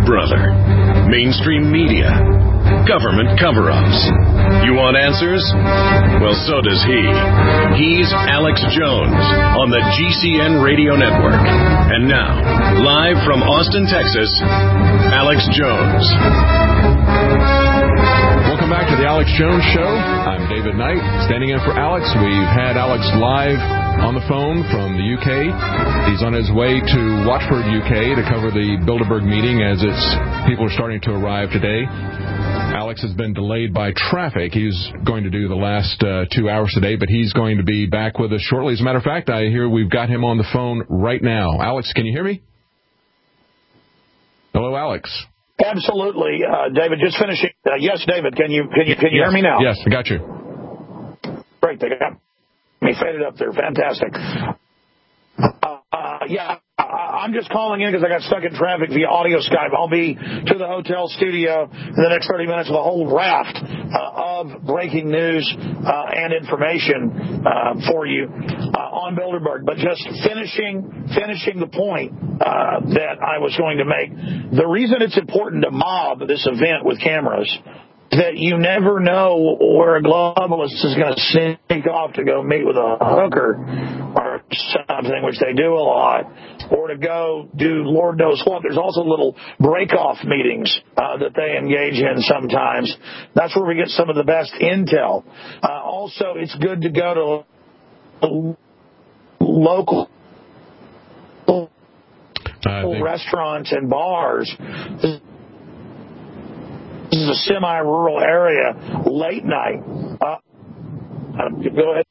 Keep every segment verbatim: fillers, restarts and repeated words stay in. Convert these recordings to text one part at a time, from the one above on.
brother. Mainstream media. Government cover-ups. You want answers? Well, so does he. He's Alex Jones on the G C N Radio Network. And now, live from Austin, Texas, Alex Jones. Welcome back to the Alex Jones Show. I'm David Knight, standing in for Alex. We've had Alex live on the phone from the U K. He's on his way to Watford, U K, to cover the Bilderberg meeting as its people are starting to arrive today. Alex has been delayed by traffic. He's going to do the last uh, two hours today, but he's going to be back with us shortly. As a matter of fact, I hear we've got him on the phone right now. Alex, can you hear me? Hello, Alex. Absolutely, uh, David. Just finishing. Uh, yes, David. Can you can you can you yes. hear me now? Yes, I got you. Great. They got me faded up there. Fantastic. Uh, uh, yeah, I, I'm just calling in because I got stuck in traffic via audio Skype. I'll be to the hotel studio in the next thirty minutes with a whole raft uh, of breaking news uh, and information uh, for you uh, on Bilderberg. But just finishing finishing the point uh, that I was going to make. The reason it's important to mob this event with cameras that you never know where a globalist is going to sneak off to go meet with a hooker or something, which they do a lot, or to go do Lord knows what. There's also little break-off meetings uh, that they engage in sometimes. That's where we get some of the best intel. Uh, also, it's good to go to local uh, restaurants and bars. This is a semi-rural area, late night. Uh, go ahead.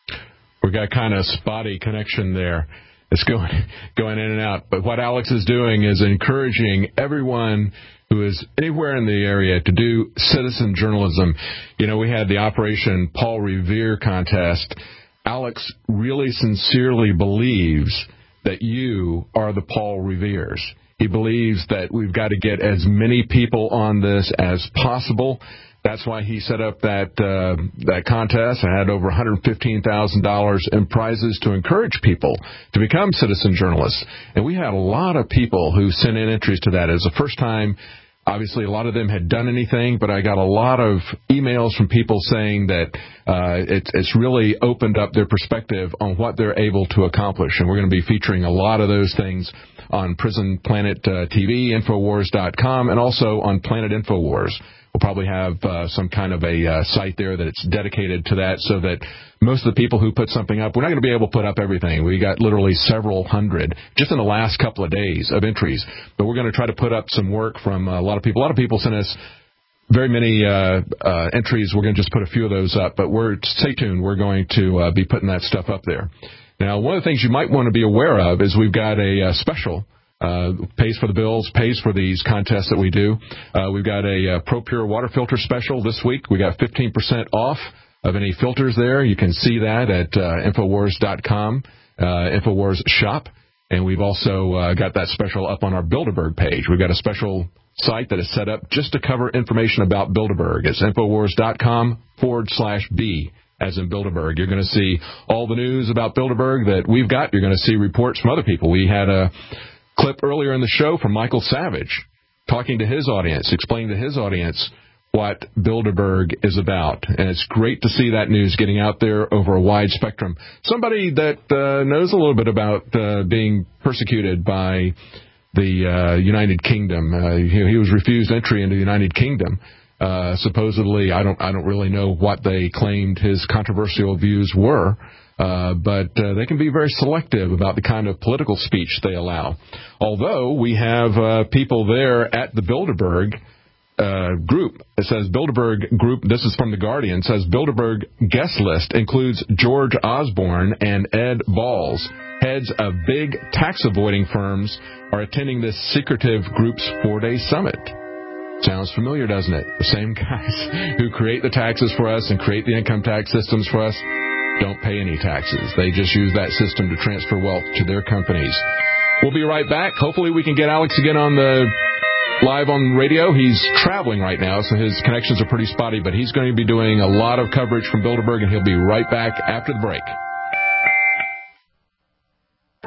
We got kind of spotty connection there. It's going going in and out. But what Alex is doing is encouraging everyone who is anywhere in the area to do citizen journalism. You know, we had the Operation Paul Revere contest. Alex really sincerely believes that you are the Paul Reveres. He believes that we've got to get as many people on this as possible. That's why he set up that uh, that contest. I had over one hundred fifteen thousand dollars in prizes to encourage people to become citizen journalists. And we had a lot of people who sent in entries to that. It was the first time. Obviously, a lot of them had done anything, but I got a lot of emails from people saying that uh, it, it's really opened up their perspective on what they're able to accomplish. And we're going to be featuring a lot of those things on Prison Planet uh, T V, Infowars dot com, and also on Planet Infowars. We'll probably have uh, some kind of a uh, site there that's dedicated to that so that most of the people who put something up, we're not going to be able to put up everything. We got literally several hundred just in the last couple of days of entries. But we're going to try to put up some work from a lot of people. A lot of people sent us very many uh, uh, entries. We're going to just put a few of those up. But we're stay tuned. We're going to uh, be putting that stuff up there. Now, one of the things you might want to be aware of is we've got a uh, special. Uh, pays for the bills, pays for these contests that we do. Uh, we've got a uh, Pro Pure water filter special this week. We got fifteen percent off of any filters there. You can see that at uh, Infowars dot com, uh, Infowars shop. And we've also uh, got that special up on our Bilderberg page. We've got a special site that is set up just to cover information about Bilderberg. It's Infowars dot com forward slash B. As in Bilderberg. You're going to see all the news about Bilderberg that we've got. You're going to see reports from other people. We had a clip earlier in the show from Michael Savage talking to his audience, explaining to his audience what Bilderberg is about. And it's great to see that news getting out there over a wide spectrum. Somebody that uh, knows a little bit about uh, being persecuted by the uh, United Kingdom. Uh, he, he was refused entry into the United Kingdom. Uh, supposedly, I don't I don't really know what they claimed his controversial views were. Uh, but uh, they can be very selective about the kind of political speech they allow. Although we have uh, people there at the Bilderberg uh, group. It says Bilderberg group, this is from The Guardian, says Bilderberg guest list includes George Osborne and Ed Balls. Heads of big tax-avoiding firms are attending this secretive group's four-day summit. Sounds familiar, doesn't it? The same guys who create the taxes for us and create the income tax systems for us don't pay any taxes. They just use that system to transfer wealth to their companies. We'll be right back. Hopefully we can get Alex again on the live on radio. He's traveling right now, so his connections are pretty spotty, but he's going to be doing a lot of coverage from Bilderberg, and he'll be right back after the break.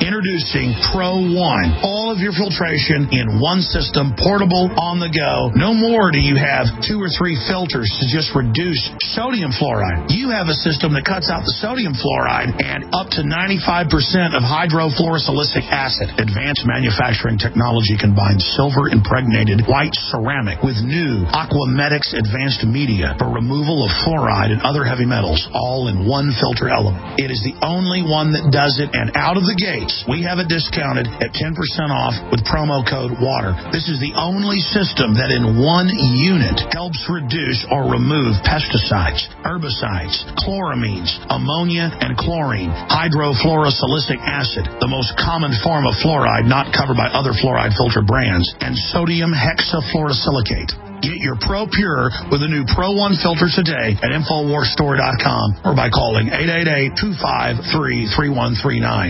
Introducing Pro One. All of your filtration in one system, portable, on the go. No more do you have two or three filters to just reduce sodium fluoride. You have a system that cuts out the sodium fluoride and up to ninety-five percent of hydrofluorosilicic acid. Advanced manufacturing technology combines silver-impregnated white ceramic with new Aquamedics advanced media for removal of fluoride and other heavy metals, all in one filter element. It is the only one that does it, and out of the gates, we have it discounted at ten percent off with promo code WATER. This is the only system that in one unit helps reduce or remove pesticides, herbicides, chloramines, ammonia, and chlorine, hydrofluorosilicic acid, the most common form of fluoride not covered by other fluoride filter brands, and sodium hexafluorosilicate. Get your Pro Pure with a new Pro One filter today at Infowars Store dot com or by calling eight eight eight, two five three, three one three nine.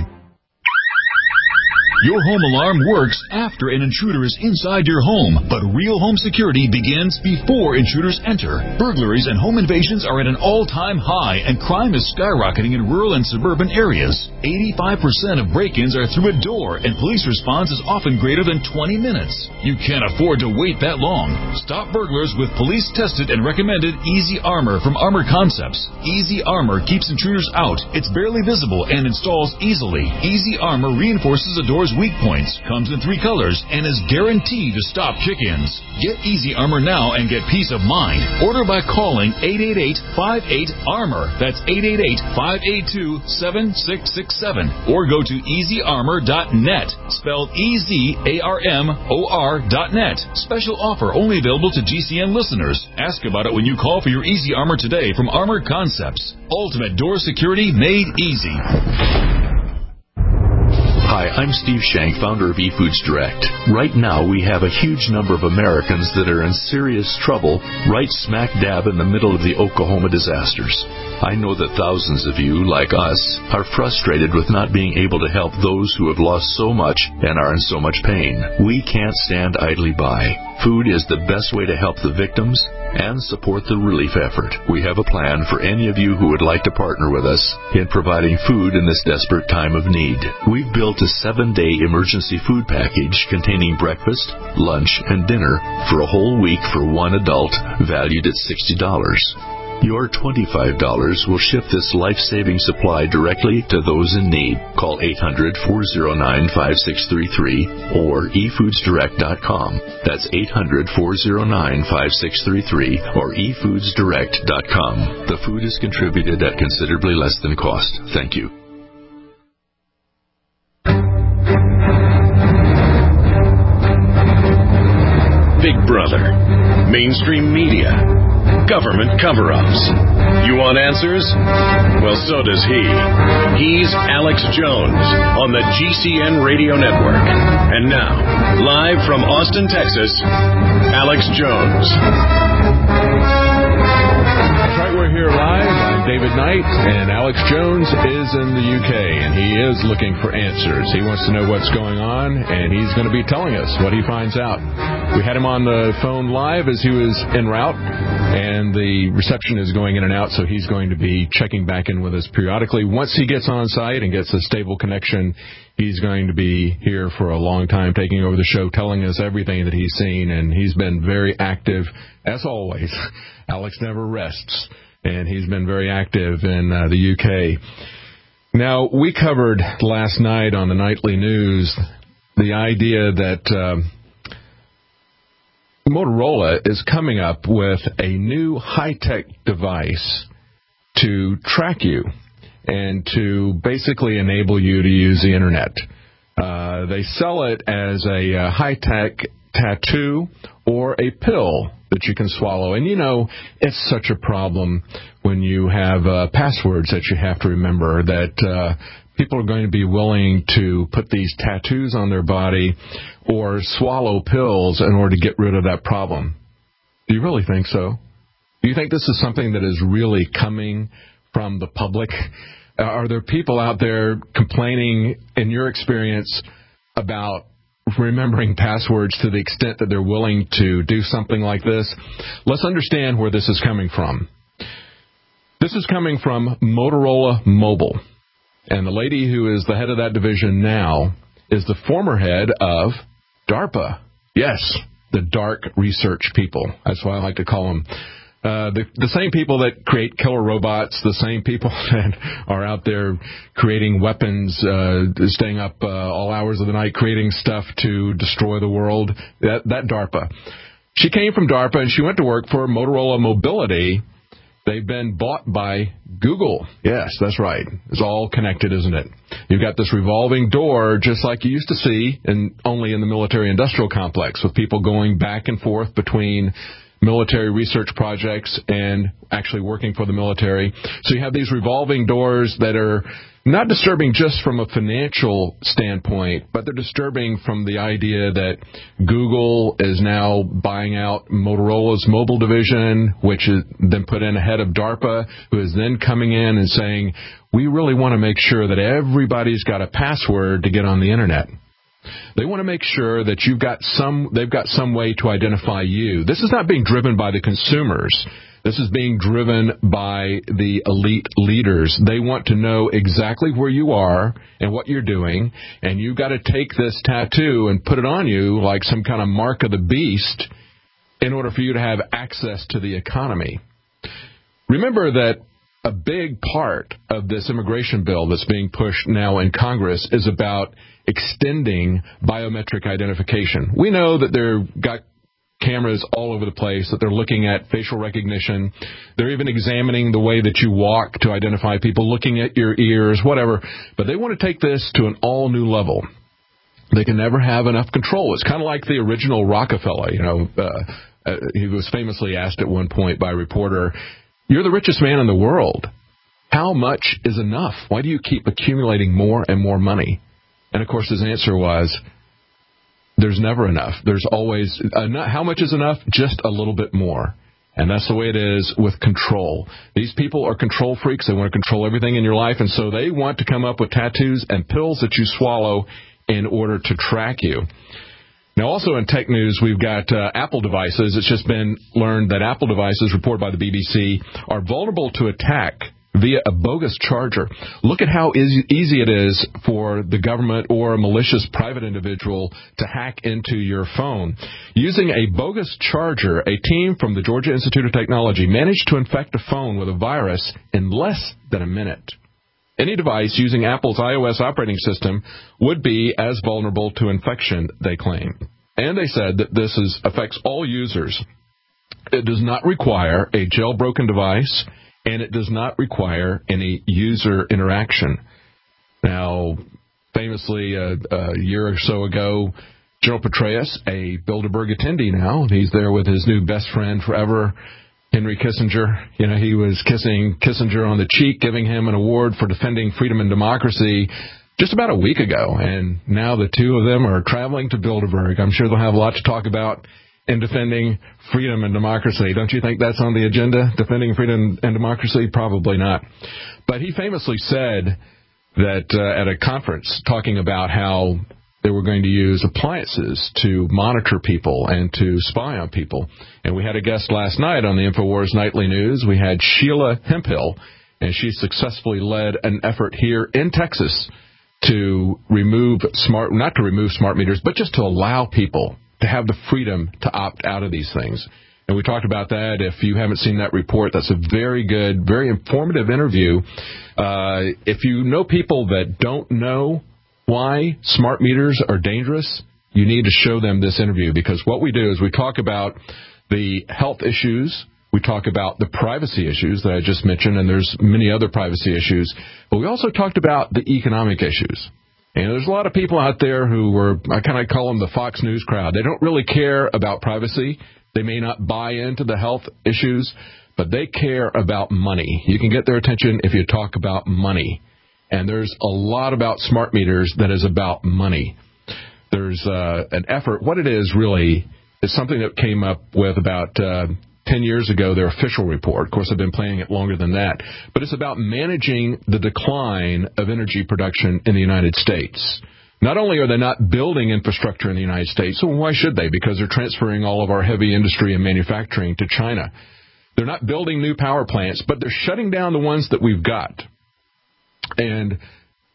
Your home alarm works after an intruder is inside your home, but real home security begins before intruders enter. Burglaries and home invasions are at an all-time high, and crime is skyrocketing in rural and suburban areas. eighty-five percent of break-ins are through a door, and police response is often greater than twenty minutes. You can't afford to wait that long. Stop burglars with police-tested and recommended Easy Armor from Armor Concepts. Easy Armor keeps intruders out. It's barely visible and installs easily. Easy Armor reinforces a door's weak points, comes in three colors, and is guaranteed to stop kick-ins. Get Easy Armor now and get peace of mind. Order by calling eight eight eight, five eight, ARMOR. That's eight eight eight, five eight two, seven six six seven. Or go to easy armor dot net, spelled E Z A R M O R dot net. Special offer only available to G C N listeners. Ask about it when you call for your Easy Armor today from Armor Concepts. Ultimate door security made easy. Hi, I'm Steve Shank, founder of eFoods Direct. Right now, we have a huge number of Americans that are in serious trouble right smack dab in the middle of the Oklahoma disasters. I know that thousands of you, like us, are frustrated with not being able to help those who have lost so much and are in so much pain. We can't stand idly by. Food is the best way to help the victims and support the relief effort. We have a plan for any of you who would like to partner with us in providing food in this desperate time of need. We've built a seven-day emergency food package containing breakfast, lunch, and dinner for a whole week for one adult, valued at sixty dollars. Your twenty-five dollars will ship this life-saving supply directly to those in need. Call eight hundred, four oh nine, five six three three or e foods direct dot com. That's eight hundred, four oh nine, five six three three or e foods direct dot com. The food is contributed at considerably less than cost. Thank you. Big Brother, mainstream media, government cover-ups. You want answers? Well, so does he. He's Alex Jones on the G C N Radio Network. And now, live from Austin, Texas, Alex Jones. That's right, we're here live. I'm David Knight, and Alex Jones is in the U K, and he is looking for answers. He wants to know what's going on, and he's going to be telling us what he finds out. We had him on the phone live as he was en route, and the reception is going in and out, so he's going to be checking back in with us periodically. Once he gets on site and gets a stable connection, he's going to be here for a long time, taking over the show, telling us everything that he's seen, and he's been very active, as always. Alex never rests, and he's been very active in uh, the U K. Now, we covered last night on the nightly news the idea that uh, Motorola is coming up with a new high-tech device to track you and to basically enable you to use the Internet. Uh, they sell it as a uh, high-tech tattoo or a pill that you can swallow. And, you know, it's such a problem when you have uh, passwords that you have to remember, that uh, people are going to be willing to put these tattoos on their body or swallow pills in order to get rid of that problem. Do you really think so? Do you think this is something that is really coming from the public? Are there people out there complaining, in your experience, about remembering passwords to the extent that they're willing to do something like this? Let's understand where this is coming from. This is coming from Motorola Mobile. And the lady who is the head of that division now is the former head of DARPA. Yes, the dark research people. That's why I like to call them. Uh, the, the same people that create killer robots, the same people that are out there creating weapons, uh, staying up uh, all hours of the night, creating stuff to destroy the world, that, that DARPA. She came from DARPA, and she went to work for Motorola Mobility. They've been bought by Google. Yes, that's right. It's all connected, isn't it? You've got this revolving door, just like you used to see, and only in the military-industrial complex, with people going back and forth between military research projects and actually working for the military. So you have these revolving doors that are not disturbing just from a financial standpoint, but they're disturbing from the idea that Google is now buying out Motorola's mobile division, which is then put in ahead of DARPA, who is then coming in and saying, we really want to make sure that everybody's got a password to get on the Internet. They want to make sure that you've got some, they've got some way to identify you. This is not being driven by the consumers. This is being driven by the elite leaders. They want to know exactly where you are and what you're doing, and you've got to take this tattoo and put it on you like some kind of mark of the beast in order for you to have access to the economy. Remember that a big part of this immigration bill that's being pushed now in Congress is about extending biometric identification. We know that they've got cameras all over the place, that they're looking at facial recognition. They're even examining the way that you walk to identify people, looking at your ears, whatever. But they want to take this to an all-new level. They can never have enough control. It's kind of like the original Rockefeller. You know, uh, uh, he was famously asked at one point by a reporter, you're the richest man in the world. How much is enough? Why do you keep accumulating more and more money? And, of course, his answer was, there's never enough. There's always enough. How much is enough? Just a little bit more. And that's the way it is with control. These people are control freaks. They want to control everything in your life, and so they want to come up with tattoos and pills that you swallow in order to track you. Now, also in tech news, we've got uh, Apple devices. It's just been learned that Apple devices, reported by the B B C, are vulnerable to attack via a bogus charger. Look at how easy, easy it is for the government or a malicious private individual to hack into your phone. Using a bogus charger, a team from the Georgia Institute of Technology managed to infect a phone with a virus in less than a minute. Any device using Apple's iOS operating system would be as vulnerable to infection, they claim. And they said that this is, affects all users. It does not require a jailbroken device, and it does not require any user interaction. Now, famously, uh, a year or so ago, General Petraeus, a Bilderberg attendee now, he's there with his new best friend forever, Henry Kissinger. You know, he was kissing Kissinger on the cheek, giving him an award for defending freedom and democracy just about a week ago. And now the two of them are traveling to Bilderberg. I'm sure they'll have a lot to talk about in defending freedom and democracy. Don't you think that's on the agenda, defending freedom and democracy? Probably not. But he famously said that uh, at a conference, talking about how they were going to use appliances to monitor people and to spy on people. And we had a guest last night on the InfoWars Nightly News. We had Sheila Hemphill, and she successfully led an effort here in Texas to remove smart, not to remove smart meters, but just to allow people to have the freedom to opt out of these things. And we talked about that. If you haven't seen that report, that's a very good, very informative interview. Uh, if you know people that don't know why smart meters are dangerous, you need to show them this interview, because what we do is we talk about the health issues, we talk about the privacy issues that I just mentioned, and there's many other privacy issues, but we also talked about the economic issues. And there's a lot of people out there who were, I kind of call them the Fox News crowd. They don't really care about privacy. They may not buy into the health issues, but they care about money. You can get their attention if you talk about money. And there's a lot about smart meters that is about money. There's uh, an effort. What it is really is something that came up with about uh, ten years ago, their official report. Of course, I've been playing it longer than that. But it's about managing the decline of energy production in the United States. Not only are they not building infrastructure in the United States, so why should they? Because they're transferring all of our heavy industry and manufacturing to China. They're not building new power plants, but they're shutting down the ones that we've got. And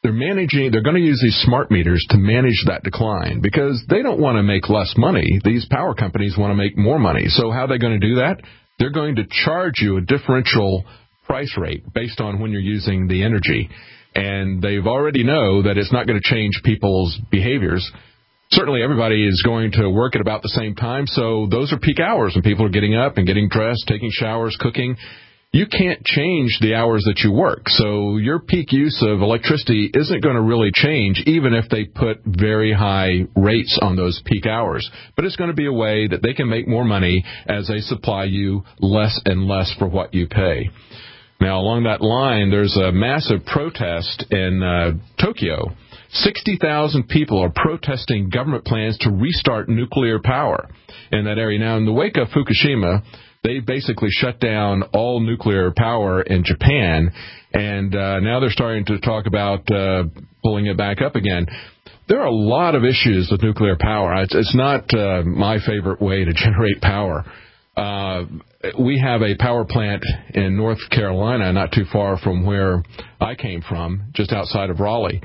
they're managing, they're going to use these smart meters to manage that decline because they don't want to make less money. These power companies want to make more money. So how are they going to do that? They're going to charge you a differential price rate based on when you're using the energy. And they've already know that it's not going to change people's behaviors. Certainly everybody is going to work at about the same time, so those are peak hours when people are getting up and getting dressed, taking showers, cooking. You can't change the hours that you work, so your peak use of electricity isn't going to really change even if they put very high rates on those peak hours. But it's going to be a way that they can make more money as they supply you less and less for what you pay. Now, along that line, there's a massive protest in uh, Tokyo. sixty thousand people are protesting government plans to restart nuclear power in that area. Now, in the wake of Fukushima, they basically shut down all nuclear power in Japan, and uh, now they're starting to talk about uh, pulling it back up again. There are a lot of issues with nuclear power. It's, it's not uh, my favorite way to generate power. Uh, we have a power plant in North Carolina, not too far from where I came from, just outside of Raleigh.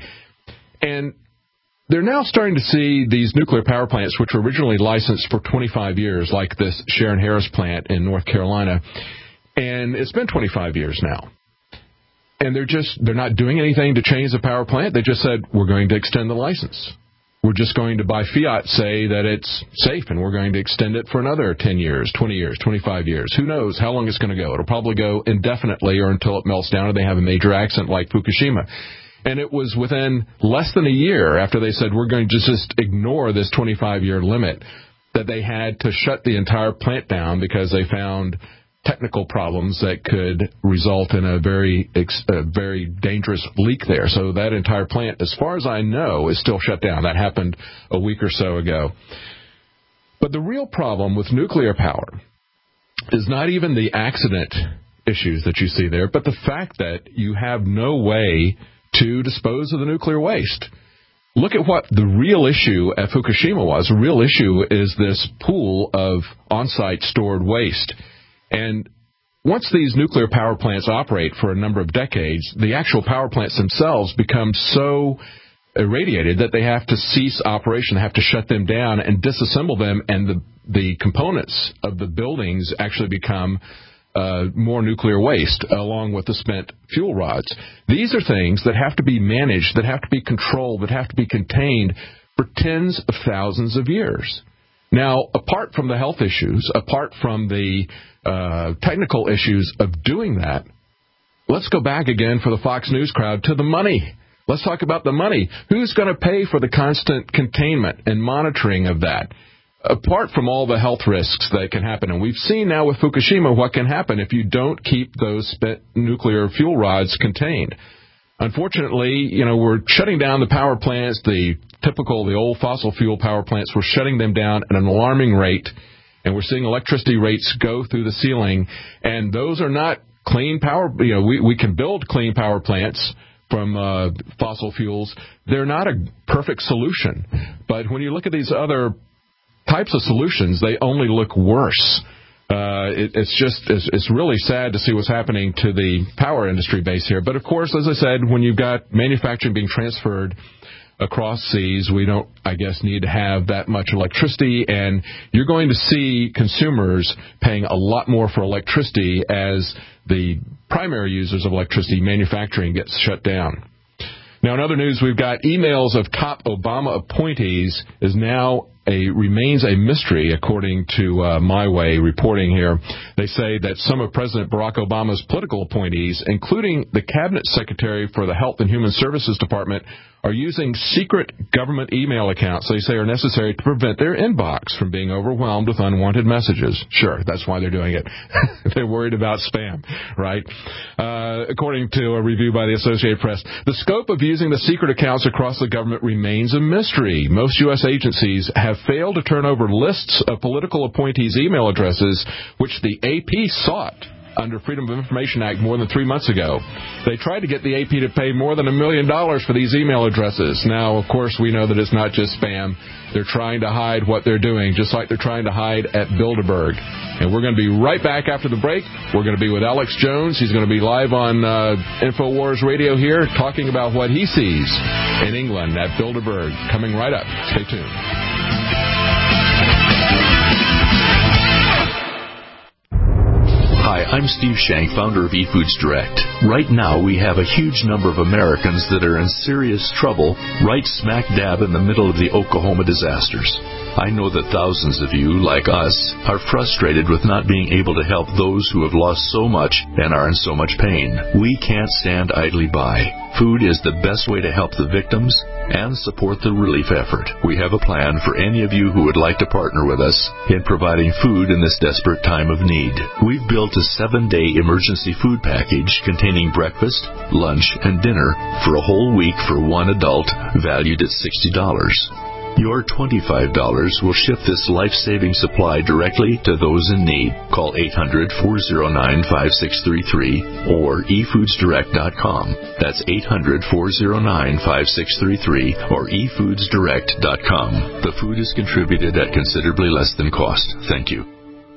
And they're now starting to see these nuclear power plants, which were originally licensed for twenty-five years, like this Sharon Harris plant in North Carolina. And it's been twenty-five years now. And they're just, they're not doing anything to change the power plant. They just said, we're going to extend the license. We're just going to, by fiat, say that it's safe, and we're going to extend it for another ten years, twenty years, twenty-five years. Who knows how long it's going to go? It'll probably go indefinitely or until it melts down or they have a major accident like Fukushima. And it was within less than a year after they said we're going to just ignore this twenty-five-year limit that they had to shut the entire plant down because they found technical problems that could result in a very, a very dangerous leak there. So that entire plant, as far as I know, is still shut down. That happened a week or so ago. But the real problem with nuclear power is not even the accident issues that you see there, but the fact that you have no way to dispose of the nuclear waste. Look at what the real issue at Fukushima was. The real issue is this pool of on-site stored waste. And once these nuclear power plants operate for a number of decades, the actual power plants themselves become so irradiated that they have to cease operation. They have to shut them down and disassemble them, and the, the components of the buildings actually become Uh, more nuclear waste, along with the spent fuel rods. These are things that have to be managed, that have to be controlled, that have to be contained for tens of thousands of years. Now, apart from the health issues, apart from the uh, technical issues of doing that, let's go back again for the Fox News crowd to the money. Let's talk about the money. Who's going to pay for the constant containment and monitoring of that? Apart from all the health risks that can happen, and we've seen now with Fukushima what can happen if you don't keep those spent nuclear fuel rods contained. Unfortunately, you know, we're shutting down the power plants, the typical, the old fossil fuel power plants, we're shutting them down at an alarming rate, and we're seeing electricity rates go through the ceiling, and those are not clean power. You know, we, we can build clean power plants from uh, fossil fuels. They're not a perfect solution, but when you look at these other types of solutions, they only look worse. Uh, it, it's just, it's, it's really sad to see what's happening to the power industry base here. But of course, as I said, when you've got manufacturing being transferred across seas, we don't, I guess, need to have that much electricity, and you're going to see consumers paying a lot more for electricity as the primary users of electricity, manufacturing, gets shut down. Now, in other news, we've got emails of top Obama appointees is now a remains a mystery, according to uh, My Way reporting here. They say that some of President Barack Obama's political appointees, including the Cabinet Secretary for the Health and Human Services Department, are using secret government email accounts they say are necessary to prevent their inbox from being overwhelmed with unwanted messages. Sure, that's why they're doing it. They're worried about spam, right? Uh, according to a review by the Associated Press, the scope of using the secret accounts across the government remains a mystery. Most U S agencies have failed to turn over lists of political appointees' email addresses, which the A P sought under Freedom of Information Act more than three months ago. They tried to get the A P to pay more than a million dollars for these email addresses. Now, of course, we know that it's not just spam. They're trying to hide what they're doing, just like they're trying to hide at Bilderberg. And we're going to be right back after the break. We're going to be with Alex Jones. He's going to be live on uh, InfoWars Radio here talking about what he sees in England at Bilderberg. Coming right up. Stay tuned. Hi, I'm Steve Shank, founder of eFoods Direct. Right now, we have a huge number of Americans that are in serious trouble right smack dab in the middle of the Oklahoma disasters. I know that thousands of you, like us, are frustrated with not being able to help those who have lost so much and are in so much pain. We can't stand idly by. Food is the best way to help the victims and support the relief effort. We have a plan for any of you who would like to partner with us in providing food in this desperate time of need. We've built a seven-day emergency food package containing breakfast, lunch, and dinner for a whole week for one adult, valued at sixty dollars. Your twenty-five dollars will ship this life-saving supply directly to those in need. Call eight hundred, four oh nine, five six three three or e foods direct dot com. That's eight hundred, four oh nine, five six three three or e foods direct dot com. The food is contributed at considerably less than cost. Thank you.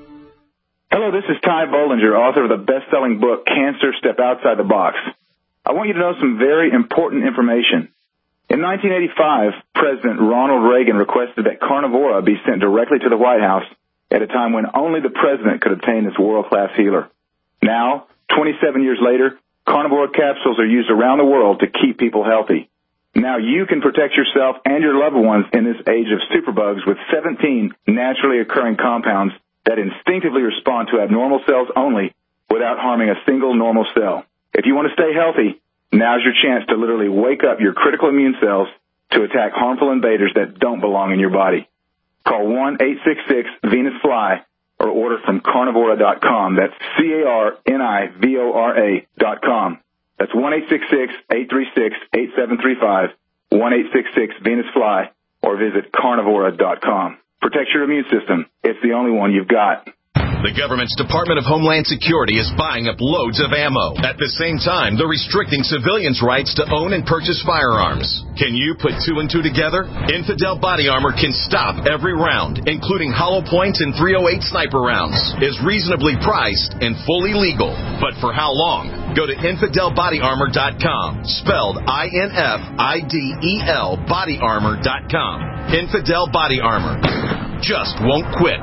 Hello, this is Ty Bollinger, author of the best-selling book, Cancer, Step Outside the Box. I want you to know some very important information. In nineteen eighty-five, President Ronald Reagan requested that Carnivora be sent directly to the White House at a time when only the president could obtain this world-class healer. Now, twenty-seven years later, Carnivora capsules are used around the world to keep people healthy. Now you can protect yourself and your loved ones in this age of superbugs with seventeen naturally occurring compounds that instinctively respond to abnormal cells only without harming a single normal cell. If you want to stay healthy, now's your chance to literally wake up your critical immune cells to attack harmful invaders that don't belong in your body. Call one eight six six Venus Fly or order from carnivora dot com. That's C A R N I V O R A dot com. That's one eight six six, eight three six, eight seven three five, one eight six six Venus Fly, or visit carnivora dot com. Protect your immune system. It's the only one you've got. The government's Department of Homeland Security is buying up loads of ammo. At the same time, they're restricting civilians' rights to own and purchase firearms. Can you put two and two together? Infidel Body Armor can stop every round, including hollow points and three oh eight sniper rounds. Is reasonably priced and fully legal. But for how long? Go to infidel body armor dot com, spelled I N F I D E L body armor dot com. Infidel Body Armor. Just won't quit.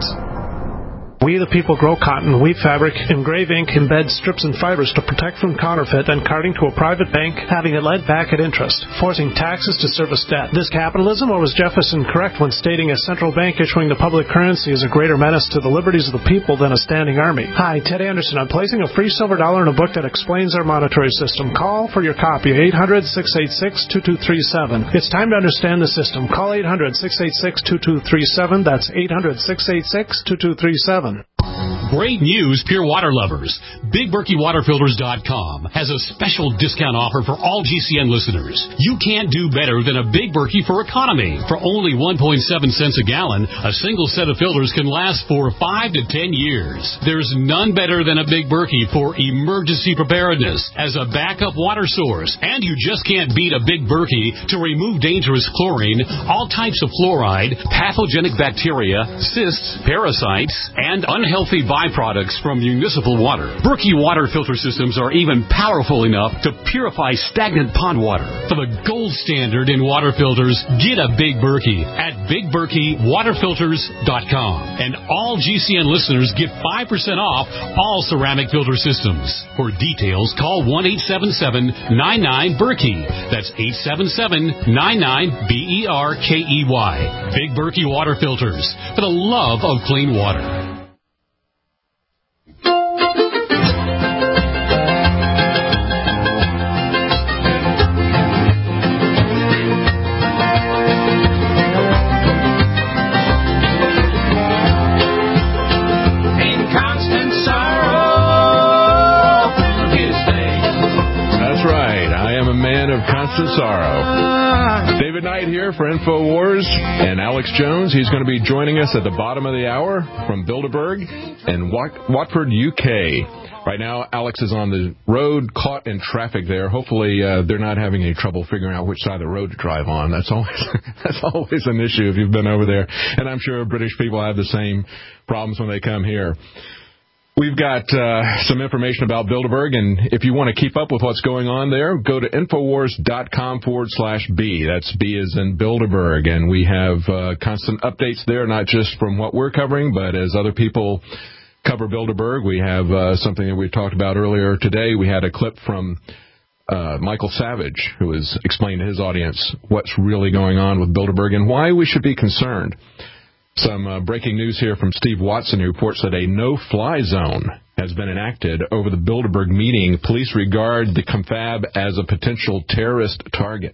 We, the people, grow cotton, weave fabric, engrave ink, embed strips and fibers to protect from counterfeit, then carting to a private bank, having it lent back at interest, forcing taxes to service debt. This capitalism, or was Jefferson correct when stating a central bank issuing the public currency is a greater menace to the liberties of the people than a standing army? Hi, Ted Anderson. I'm placing a free silver dollar in a book that explains our monetary system. Call for your copy, eight hundred, six eight six, two two three seven. It's time to understand the system. Call eight hundred, six eight six, two two three seven. That's eight hundred, six eight six, two two three seven. Great news, pure water lovers. Big Berkey Water Filters dot com has a special discount offer for all G C N listeners. You can't do better than a Big Berkey for economy. For only one point seven cents a gallon, a single set of filters can last for five to ten years. There's none better than a Big Berkey for emergency preparedness as a backup water source. And you just can't beat a Big Berkey to remove dangerous chlorine, all types of fluoride, pathogenic bacteria, cysts, parasites, and unhealthy byproducts from municipal water. Berkey water filter systems are even powerful enough to purify stagnant pond water. For the gold standard in water filters, get a Big Berkey at Big Berkey Water Filters dot com. And all G C N listeners get five percent off all ceramic filter systems. For details, call one eight seven seven, nine nine, Berkey. That's eight seven seven, nine nine, B E R K E Y. Big Berkey Water Filters, for the love of clean water. Sorrow. David David Knight here for InfoWars, and Alex Jones. He's going to be joining us at the bottom of the hour from Bilderberg in Wat- Watford, U K. Right now, Alex is on the road, caught in traffic there. Hopefully, uh, they're not having any trouble figuring out which side of the road to drive on. That's always that's always an issue if you've been over there. And I'm sure British people have the same problems when they come here. We've got uh, some information about Bilderberg, and if you want to keep up with what's going on there, go to Infowars.com forward slash B. That's B as in Bilderberg, and we have uh, constant updates there, not just from what we're covering, but as other people cover Bilderberg. We have uh, something that we talked about earlier today. We had a clip from uh, Michael Savage, who was explaining to his audience what's really going on with Bilderberg and why we should be concerned. Some uh, breaking news here from Steve Watson, who reports that a no-fly zone has been enacted over the Bilderberg meeting. Police regard the confab as a potential terrorist target.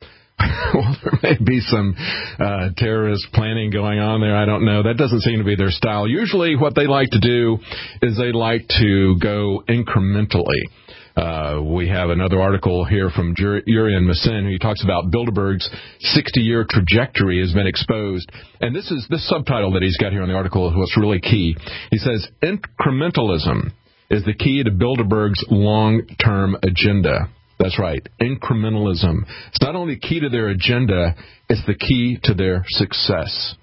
Well, there may be some uh, terrorist planning going on there. I don't know. That doesn't seem to be their style. Usually what they like to do is they like to go incrementally. Uh, we have another article here from Urian Masin, who talks about Bilderberg's sixty-year trajectory has been exposed. And this is this subtitle that he's got here on the article is what's really key. He says, incrementalism is the key to Bilderberg's long-term agenda. That's right, incrementalism. It's not only key to their agenda, it's the key to their success.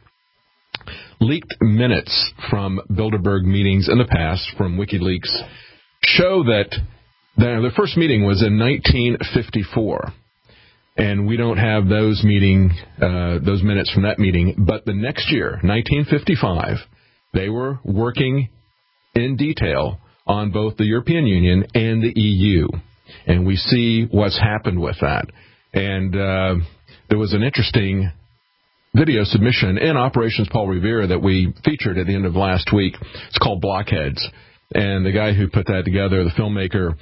Leaked minutes from Bilderberg meetings in the past from WikiLeaks show that the first meeting was in nineteen fifty-four, and we don't have those meeting, uh, those minutes from that meeting. But the next year, nineteen fifty-five, they were working in detail on both the European Union and the E U, and we see what's happened with that. And uh, there was an interesting video submission in Operations Paul Revere that we featured at the end of last week. It's called Blockheads. And the guy who put that together, the filmmaker,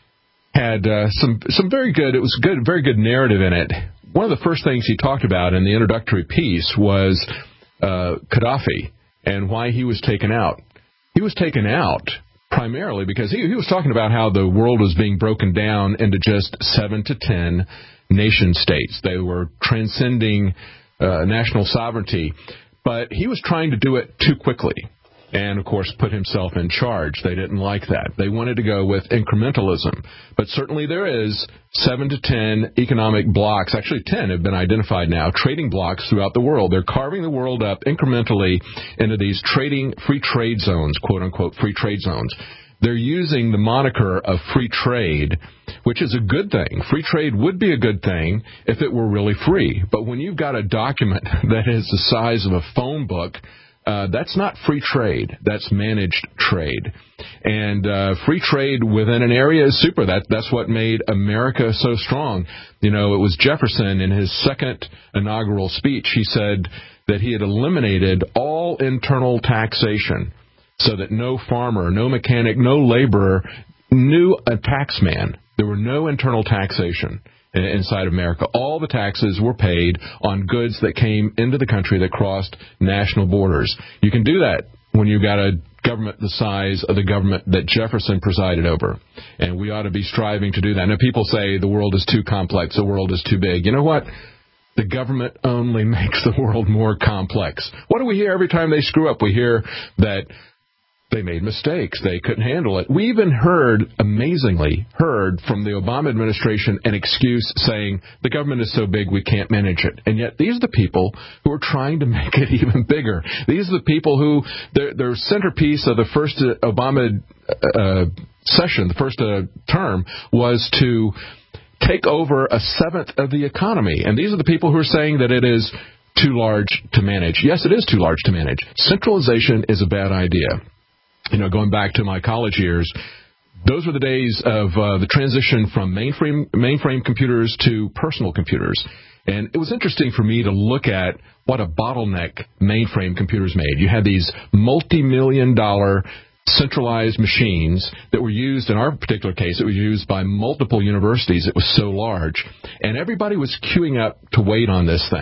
had uh, some some very good, it was good, very good narrative in it. One of the first things he talked about in the introductory piece was uh, Gaddafi and why he was taken out. He was taken out primarily because he, he was talking about how the world was being broken down into just seven to ten nation states. They were transcending uh, national sovereignty, but he was trying to do it too quickly. And, of course, put himself in charge. They didn't like that. They wanted to go with incrementalism. But certainly there is seven to ten economic blocks, actually ten have been identified now, trading blocks throughout the world. They're carving the world up incrementally into these trading free trade zones, quote-unquote free trade zones. They're using the moniker of free trade, which is a good thing. Free trade would be a good thing if it were really free. But when you've got a document that is the size of a phone book, Uh, that's not free trade. That's managed trade. And uh, free trade within an area is super. That, that's what made America so strong. You know, it was Jefferson in his second inaugural speech. He said that he had eliminated all internal taxation so that no farmer, no mechanic, no laborer knew a tax man. There were no internal taxation inside of America. All the taxes were paid on goods that came into the country that crossed national borders. You can do that when you've got a government the size of the government that Jefferson presided over. And we ought to be striving to do that. Now, people say the world is too complex, the world is too big. You know what? The government only makes the world more complex. What do we hear every time they screw up? We hear that they made mistakes. They couldn't handle it. We even heard, amazingly, heard from the Obama administration an excuse saying the government is so big we can't manage it. And yet these are the people who are trying to make it even bigger. These are the people who, their, their centerpiece of the first Obama uh, session, the first uh, term, was to take over a seventh of the economy. And these are the people who are saying that it is too large to manage. Yes, it is too large to manage. Centralization is a bad idea. You know, going back to my college years, those were the days of uh, the transition from mainframe mainframe computers to personal computers. And it was interesting for me to look at what a bottleneck mainframe computers made. You had these multi-million dollar centralized machines that were used, in our particular case, it was used by multiple universities. It was so large. And everybody was queuing up to wait on this thing.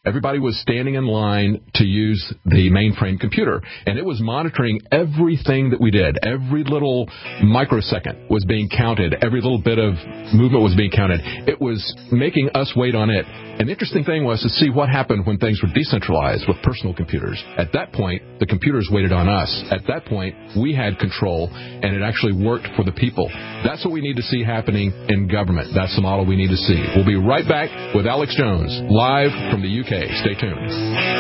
Everybody was standing in line to use the mainframe computer, and it was monitoring everything that we did. Every little microsecond was being counted. Every little bit of movement was being counted. It was making us wait on it. And the interesting thing was to see what happened when things were decentralized with personal computers. At that point, the computers waited on us. At that point, we had control, and it actually worked for the people. That's what we need to see happening in government. That's the model we need to see. We'll be right back with Alex Jones, live from the U K. Stay tuned.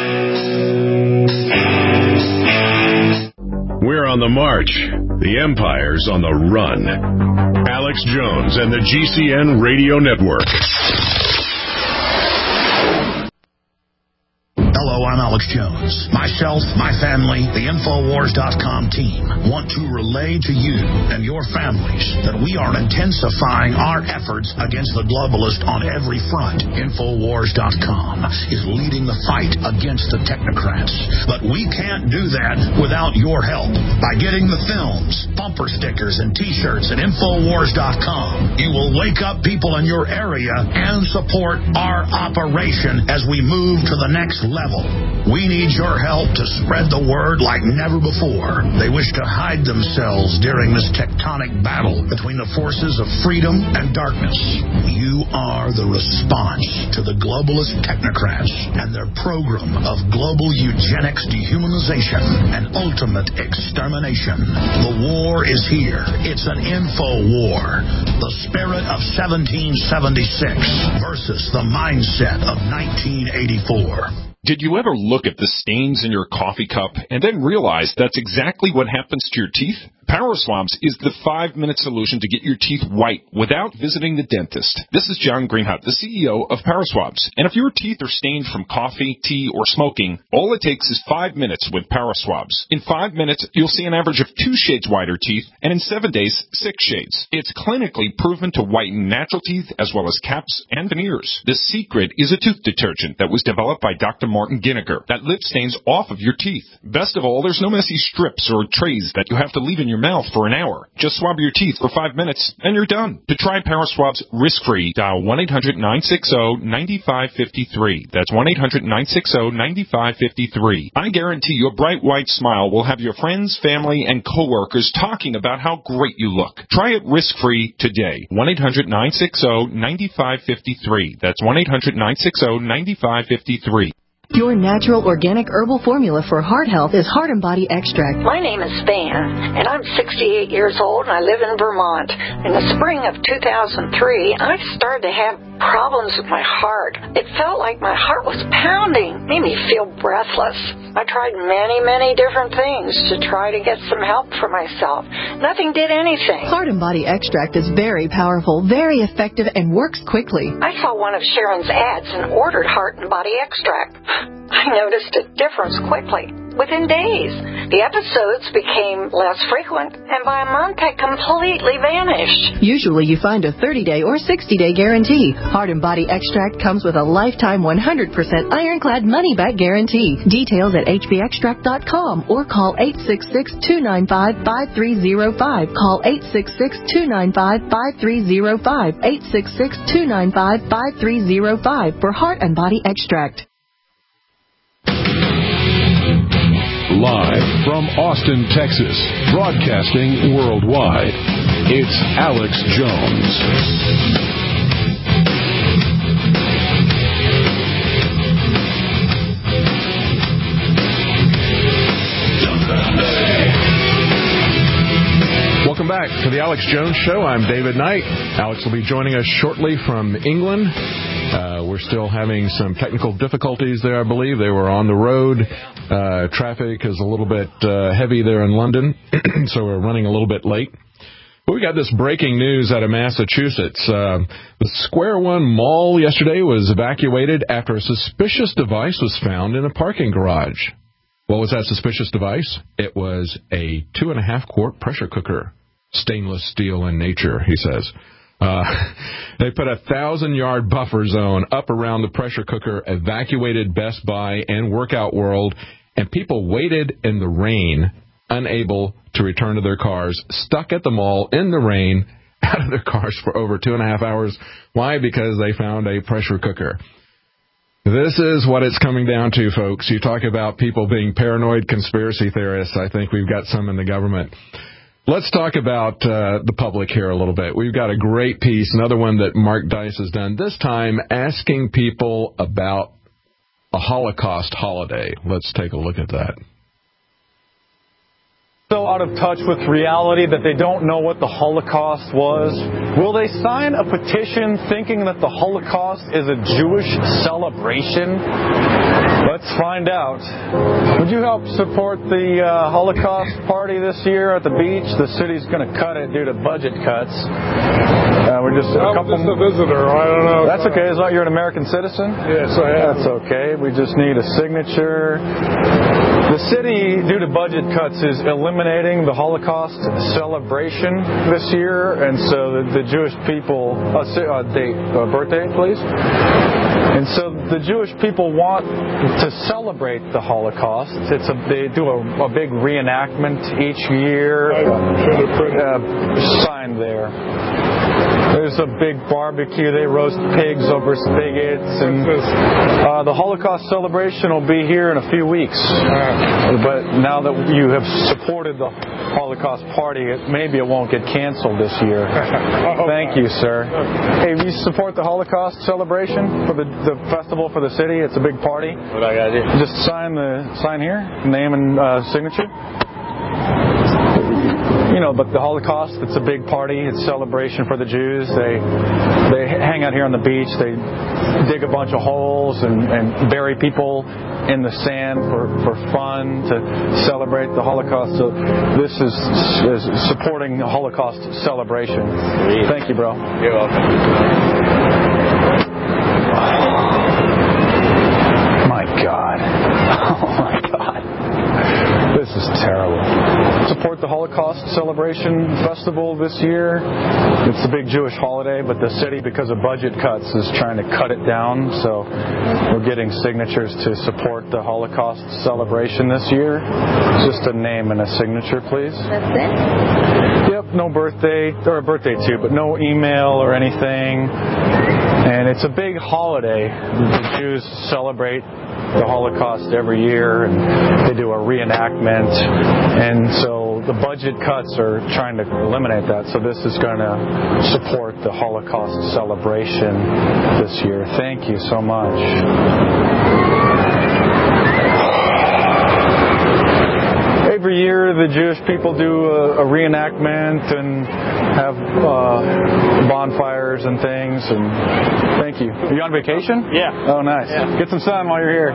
We're on the march. The empire's on the run. Alex Jones and the G C N Radio Network. Hello, I'm Alex Jones. Myself, my family, the Infowars dot com team want to relay to you and your families that we are intensifying our efforts against the globalists on every front. Infowars dot com is leading the fight against the technocrats. But we can't do that without your help. By getting the films, bumper stickers, and T-shirts at Infowars dot com, you will wake up people in your area and support our operation as we move to the next level. We need your help to spread the word like never before. They wish to hide themselves during this tectonic battle between the forces of freedom and darkness. You are the response to the globalist technocrats and their program of global eugenics, dehumanization, and ultimate extermination. The war is here. It's an info war. The spirit of seventeen seventy-six versus the mindset of nineteen eighty-four. Did you ever look at the stains in your coffee cup and then realize that's exactly what happens to your teeth? PowerSwabs is the five-minute solution to get your teeth white without visiting the dentist. This is John Greenhut, the C E O of PowerSwabs. And if your teeth are stained from coffee, tea, or smoking, all it takes is five minutes with PowerSwabs. In five minutes, you'll see an average of two shades whiter teeth, and in seven days, six shades. It's clinically proven to whiten natural teeth as well as caps and veneers. The secret is a tooth detergent that was developed by Doctor Martin Ginniger that lifts stains off of your teeth. Best of all, there's no messy strips or trays that you have to leave in your mouth for an hour. Just swab your teeth for five minutes and you're done. To try PowerSwabs risk-free, dial one eight hundred nine six zero nine five five three. That's one eight hundred nine six zero nine five five three. I guarantee your bright white smile will have your friends, family, and coworkers talking about how great you look. Try it risk-free today. one eight hundred nine six zero nine five five three. That's one eight hundred nine six zero nine five five three. Your natural organic herbal formula for heart health is Heart and Body Extract. My name is Van, and I'm sixty-eight years old, and I live in Vermont. In the spring of two thousand three, I started to have problems with my heart. It felt like my heart was pounding, made me feel breathless. I tried many, many different things to try to get some help for myself. Nothing did anything. Heart and Body Extract is very powerful, very effective, and works quickly. I saw one of Sharon's ads and ordered Heart and Body Extract. I noticed a difference quickly. Within days, the episodes became less frequent, and by a month they completely vanished. Usually you find a thirty-day or sixty-day guarantee. Heart and Body Extract comes with a lifetime one hundred percent ironclad money-back guarantee. Details at h b extract dot com or call eight six six, two nine five, five three zero five. Call eight six six, two nine five, five three zero five. eight six six, two nine five, five three zero five for Heart and Body Extract. Live from Austin, Texas, broadcasting worldwide, it's Alex Jones. Welcome back to the Alex Jones Show. I'm David Knight. Alex will be joining us shortly from England. Uh, we're still having some technical difficulties there, I believe. They were on the road. Uh, traffic is a little bit uh, heavy there in London, so we're running a little bit late. But we got this breaking news out of Massachusetts. Uh, the Square One Mall yesterday was evacuated after a suspicious device was found in a parking garage. What was that suspicious device? It was a two and a half quart pressure cooker. Stainless steel in nature, he says. Uh, they put a thousand-yard buffer zone up around the pressure cooker, evacuated Best Buy and Workout World, and people waited in the rain, unable to return to their cars, stuck at the mall in the rain, out of their cars for over two and a half hours. Why? Because they found a pressure cooker. This is what it's coming down to, folks. You talk about people being paranoid conspiracy theorists. I think we've got some in the government. Let's talk about uh, the public here a little bit. We've got a great piece, another one that Mark Dice has done, this time asking people about a Holocaust holiday. Let's take a look at that. So out of touch with reality that they don't know what the Holocaust was? Will they sign a petition thinking that the Holocaust is a Jewish celebration? Let's find out. Would you help support the uh, Holocaust party this year at the beach? The city's going to cut it due to budget cuts. Uh, we're just a I'm couple. just a visitor. I don't know. That's okay. Is that you're an American citizen? Yes, I am. That's okay. We just need a signature. The city, due to budget cuts, is eliminating the Holocaust celebration this year, and so the, the Jewish people, uh, uh, date, uh, birthday, please. And so the Jewish people want to celebrate the Holocaust. It's a, they do a, a big reenactment each year. Uh, sign there. There's a big barbecue. They roast pigs over spigots, and uh, the Holocaust celebration will be here in a few weeks. But now that you have supported the Holocaust party, it, maybe it won't get canceled this year. Thank you, sir. Hey, we support the Holocaust celebration for the, the festival for the city. It's a big party. What I got to do? Just sign the sign here, name and uh, signature. You know, but the Holocaust, it's a big party. It's a celebration for the Jews. They they hang out here on the beach. They dig a bunch of holes and, and bury people in the sand for, for fun to celebrate the Holocaust. So this is, is supporting the Holocaust celebration. Thank you, bro. You're welcome. My God. Oh, my God. This is terrible. Support the Holocaust celebration festival this year. It's a big Jewish holiday, but the city, because of budget cuts, is trying to cut it down. So we're getting signatures to support the Holocaust celebration this year. Just a name and a signature, please. That's it? Yep, no birthday, or a birthday too, but no email or anything. And it's a big holiday. The Jews celebrate the Holocaust every year, and they do a reenactment, and so the budget cuts are trying to eliminate that. So this is going to support the Holocaust celebration this year. Thank you so much. Every year the Jewish people do a, a reenactment and have uh, bonfires and things. And thank you. Are you on vacation? Yeah. Oh, nice. Yeah. Get some sun while you're here.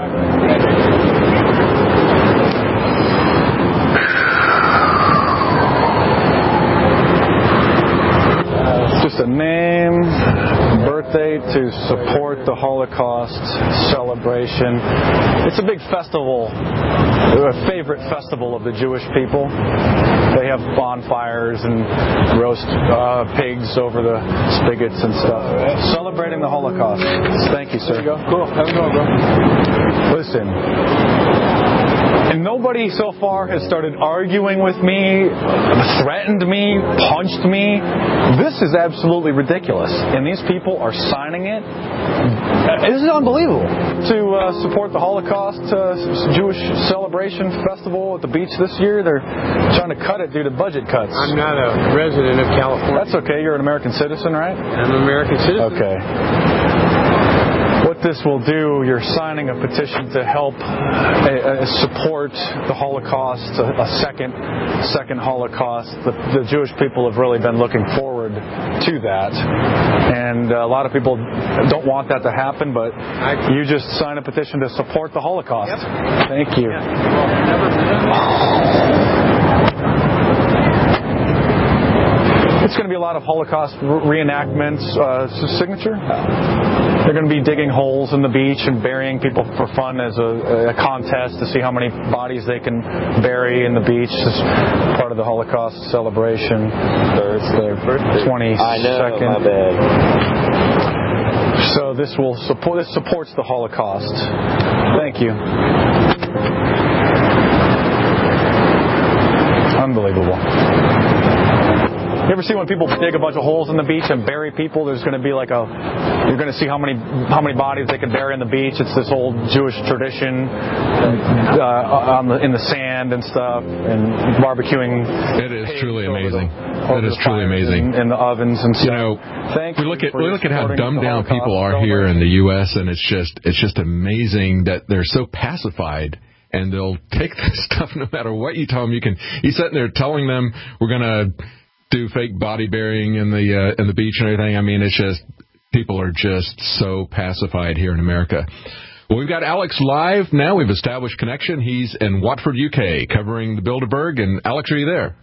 Just a name, birthday to support the Holocaust celebration. It's a big festival, a favorite festival of the Jewish people. They have bonfires and roast uh, pigs over the spigots and stuff. Celebrating the Holocaust. Thank you, sir. There you go. Cool. Have a good one, bro. Listen. And nobody so far has started arguing with me, threatened me, punched me. This is absolutely ridiculous. And these people are signing it. This is unbelievable. To uh, support the Holocaust uh, Jewish celebration festival at the beach this year, they're trying to cut it due to budget cuts. I'm not a resident of California. That's okay. You're an American citizen, right? I'm an American citizen. Okay. What this will do, you're signing a petition to help uh, uh, support the Holocaust, a, a second second Holocaust. The, the Jewish people have really been looking forward to that. And a lot of people don't want that to happen, but you just sign a petition to support the Holocaust. Yep. Thank you. Yeah. Well, never It's going to be a lot of Holocaust reenactments. Uh, signature? They're going to be digging holes in the beach and burying people for fun as a, a contest to see how many bodies they can bury in the beach. This is part of the Holocaust celebration. Thursday, twenty-second. I know, my bad. So this will support. This supports the Holocaust. Thank you. Unbelievable. You ever see when people dig a bunch of holes in the beach and bury people? There's going to be like a, you're going to see how many how many bodies they can bury in the beach. It's this old Jewish tradition uh, on the, in the sand and stuff, and barbecuing. It is truly amazing. It is truly amazing. In the ovens and stuff. You know, Thank we look you at we look at how dumbed down people are here in the U S, and it's just it's just amazing that they're so pacified. And they'll take this stuff no matter what you tell them. You can. He's sitting there telling them we're going to do fake body burying in the uh, in the beach and everything. I mean, it's just people are just so pacified here in America. Well, we've got Alex live now. We've established connection. He's in Watford, U K, covering the Bilderberg. And Alex, are you there?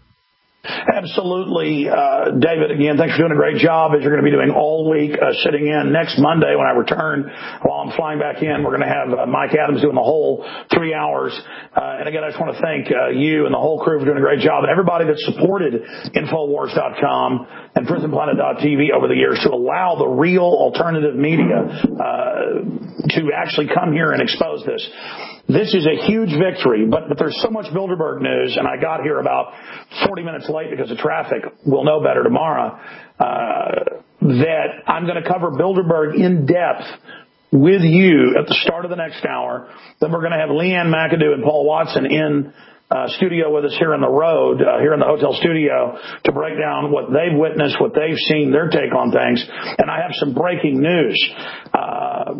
Absolutely, uh, David. Again, thanks for doing a great job, as you're going to be doing all week, uh, sitting in. Next Monday when I return, while I'm flying back in, we're going to have uh, Mike Adams doing the whole three hours. Uh, and again, I just want to thank uh, you and the whole crew for doing a great job, and everybody that supported Infowars dot com and Prison Planet dot T V over the years to allow the real alternative media uh, to actually come here and expose this. This is a huge victory, but, but there's so much Bilderberg news, and I got here about forty minutes late because of traffic. We'll know better tomorrow. Uh, that I'm going to cover Bilderberg in depth with you at the start of the next hour. Then we're going to have Leanne McAdoo and Paul Watson in uh, studio with us here on the road, uh, here in the hotel studio, to break down what they've witnessed, what they've seen, their take on things. And I have some breaking news. Uh,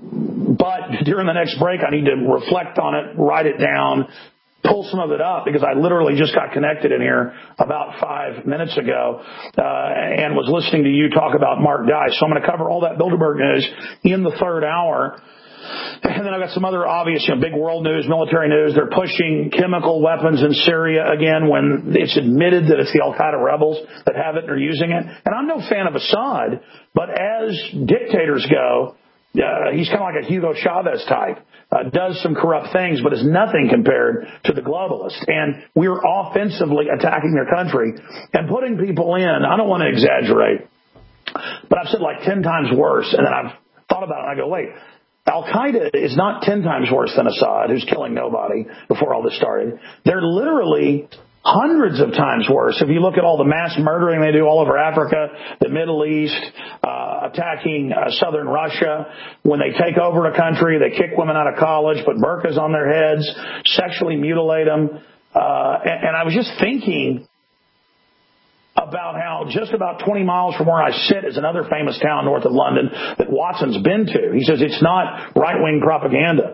But during the next break, I need to reflect on it, write it down, pull some of it up, because I literally just got connected in here about five minutes ago uh, and was listening to you talk about Mark Dice. So I'm going to cover all that Bilderberg news in the third hour. And then I've got some other obvious, you know, big world news, military news. They're pushing chemical weapons in Syria again when it's admitted that it's the Al-Qaeda rebels that have it and are using it. And I'm no fan of Assad, but as dictators go, Uh, he's kind of like a Hugo Chavez type, uh, does some corrupt things, but is nothing compared to the globalists. And we're offensively attacking their country and putting people in. I don't want to exaggerate, but I've said like ten times worse. And then I've thought about it and I go, wait, Al-Qaeda is not ten times worse than Assad, who's killing nobody before all this started. They're literally hundreds of times worse. If you look at all the mass murdering they do all over Africa, the Middle East, uh, attacking uh, southern Russia. When they take over a country, they kick women out of college, put burqas on their heads, sexually mutilate them. Uh, and, and I was just thinking about how just about twenty miles from where I sit is another famous town north of London that Watson's been to. He says it's not right-wing propaganda,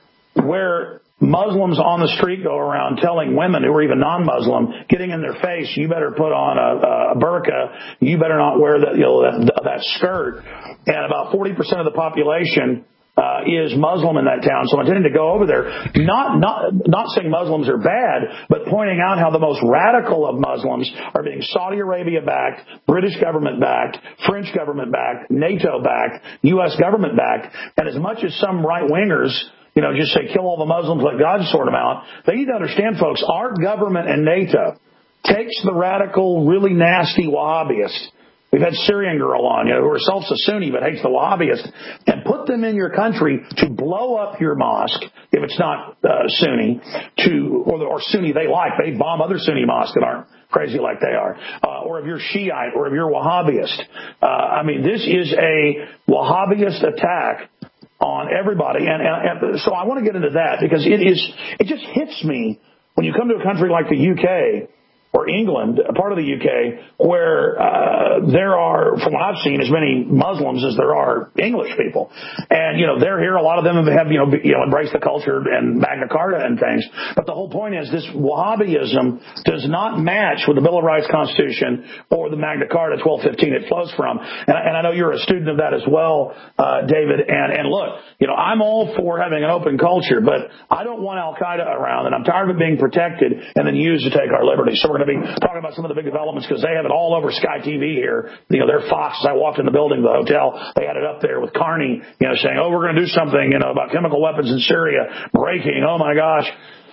where Muslims on the street go around telling women who are even non-Muslim, getting in their face, you better put on a, a burqa, you better not wear that, you know, that, that skirt. And about forty percent of the population uh, is Muslim in that town. So I'm intending to go over there, not not not saying Muslims are bad, but pointing out how the most radical of Muslims are being Saudi Arabia backed, British government backed, French government backed, NATO backed, U S government backed, and as much as some right wingers, you know, just say, kill all the Muslims, let God sort them out. They need to understand, folks, our government and NATO takes the radical, really nasty Wahhabists. We've had Syrian girl on, you know, who herself a Sunni but hates the Wahhabists, and put them in your country to blow up your mosque, if it's not uh, Sunni, to or, the, or Sunni they like. They bomb other Sunni mosques that aren't crazy like they are. Uh, or if you're Shiite, or if you're Wahhabist. Uh, I mean, this is a Wahhabist attack on everybody. And, and, and so I want to get into that because it is, it just hits me when you come to a country like the U K or England, a part of the U K, where uh, there are, from what I've seen, as many Muslims as there are English people. And, you know, they're here. A lot of them have, you know, you know, embraced the culture and Magna Carta and things. But the whole point is this Wahhabism does not match with the Bill of Rights Constitution or the Magna Carta twelve fifteen it flows from. And, and I know you're a student of that as well, uh, David. And, and look, you know, I'm all for having an open culture, but I don't want Al-Qaeda around, and I'm tired of it being protected and then used to take our liberties. So we're going to be talking about some of the big developments because they have it all over Sky T V here. You know, their Fox, as I walked in the building, the hotel, they had it up there with Carney, you know, saying, oh, we're going to do something, you know, about chemical weapons in Syria, breaking, oh my gosh.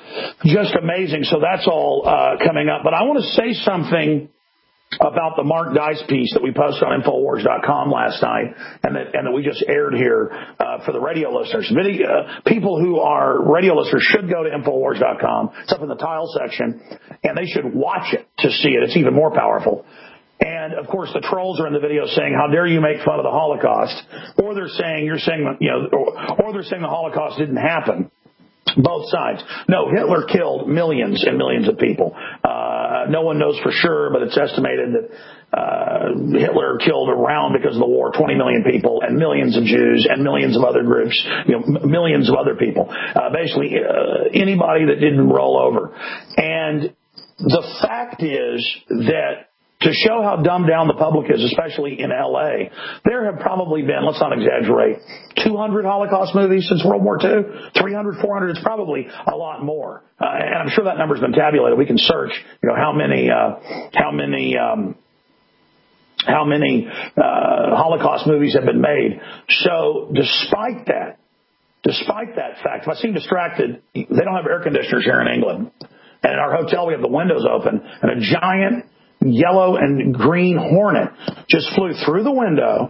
Just amazing. So that's all uh, coming up. But I want to say something about the Mark Dice piece that we posted on Infowars dot com last night and that, and that we just aired here uh, for the radio listeners. Video, uh, people who are radio listeners should go to Infowars dot com. It's up in the tile section, and they should watch it to see it. It's even more powerful. And, of course, the trolls are in the video saying, how dare you make fun of the Holocaust? Or they're saying, you're saying, you know, or, or they're saying the Holocaust didn't happen. Both sides. No, Hitler killed millions and millions of people. Uh, no one knows for sure, but it's estimated that uh, Hitler killed around, because of the war, twenty million people, and millions of Jews and millions of other groups, you know, m- millions of other people. Uh, basically, uh, anybody that didn't roll over. And the fact is that to show how dumbed down the public is, especially in L A, there have probably been, let's not exaggerate, two hundred Holocaust movies since World War Two, three hundred, four hundred, it's probably a lot more. Uh, and I'm sure that number's been tabulated. We can search, you know, how many, uh, how many, um, how many, uh, Holocaust movies have been made. So despite that, despite that fact, if I seem distracted, they don't have air conditioners here in England. And in our hotel, we have the windows open, and a giant yellow and green hornet just flew through the window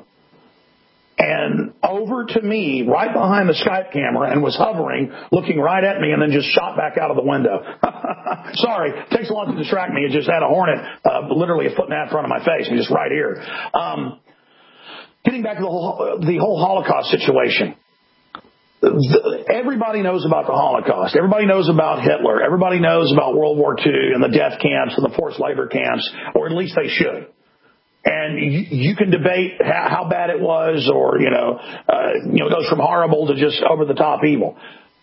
and over to me right behind the Skype camera and was hovering, looking right at me, and then just shot back out of the window. Sorry, it takes a lot to distract me. It just had a hornet uh, literally a foot and a half in front of my face, and just right here. Um, getting back to the whole, the whole Holocaust situation. Everybody knows about the Holocaust. Everybody knows about Hitler. Everybody knows about World War Two and the death camps and the forced labor camps, or at least they should. And you, you can debate how, how bad it was, or, you know, uh, you know, it goes from horrible to just over the top evil.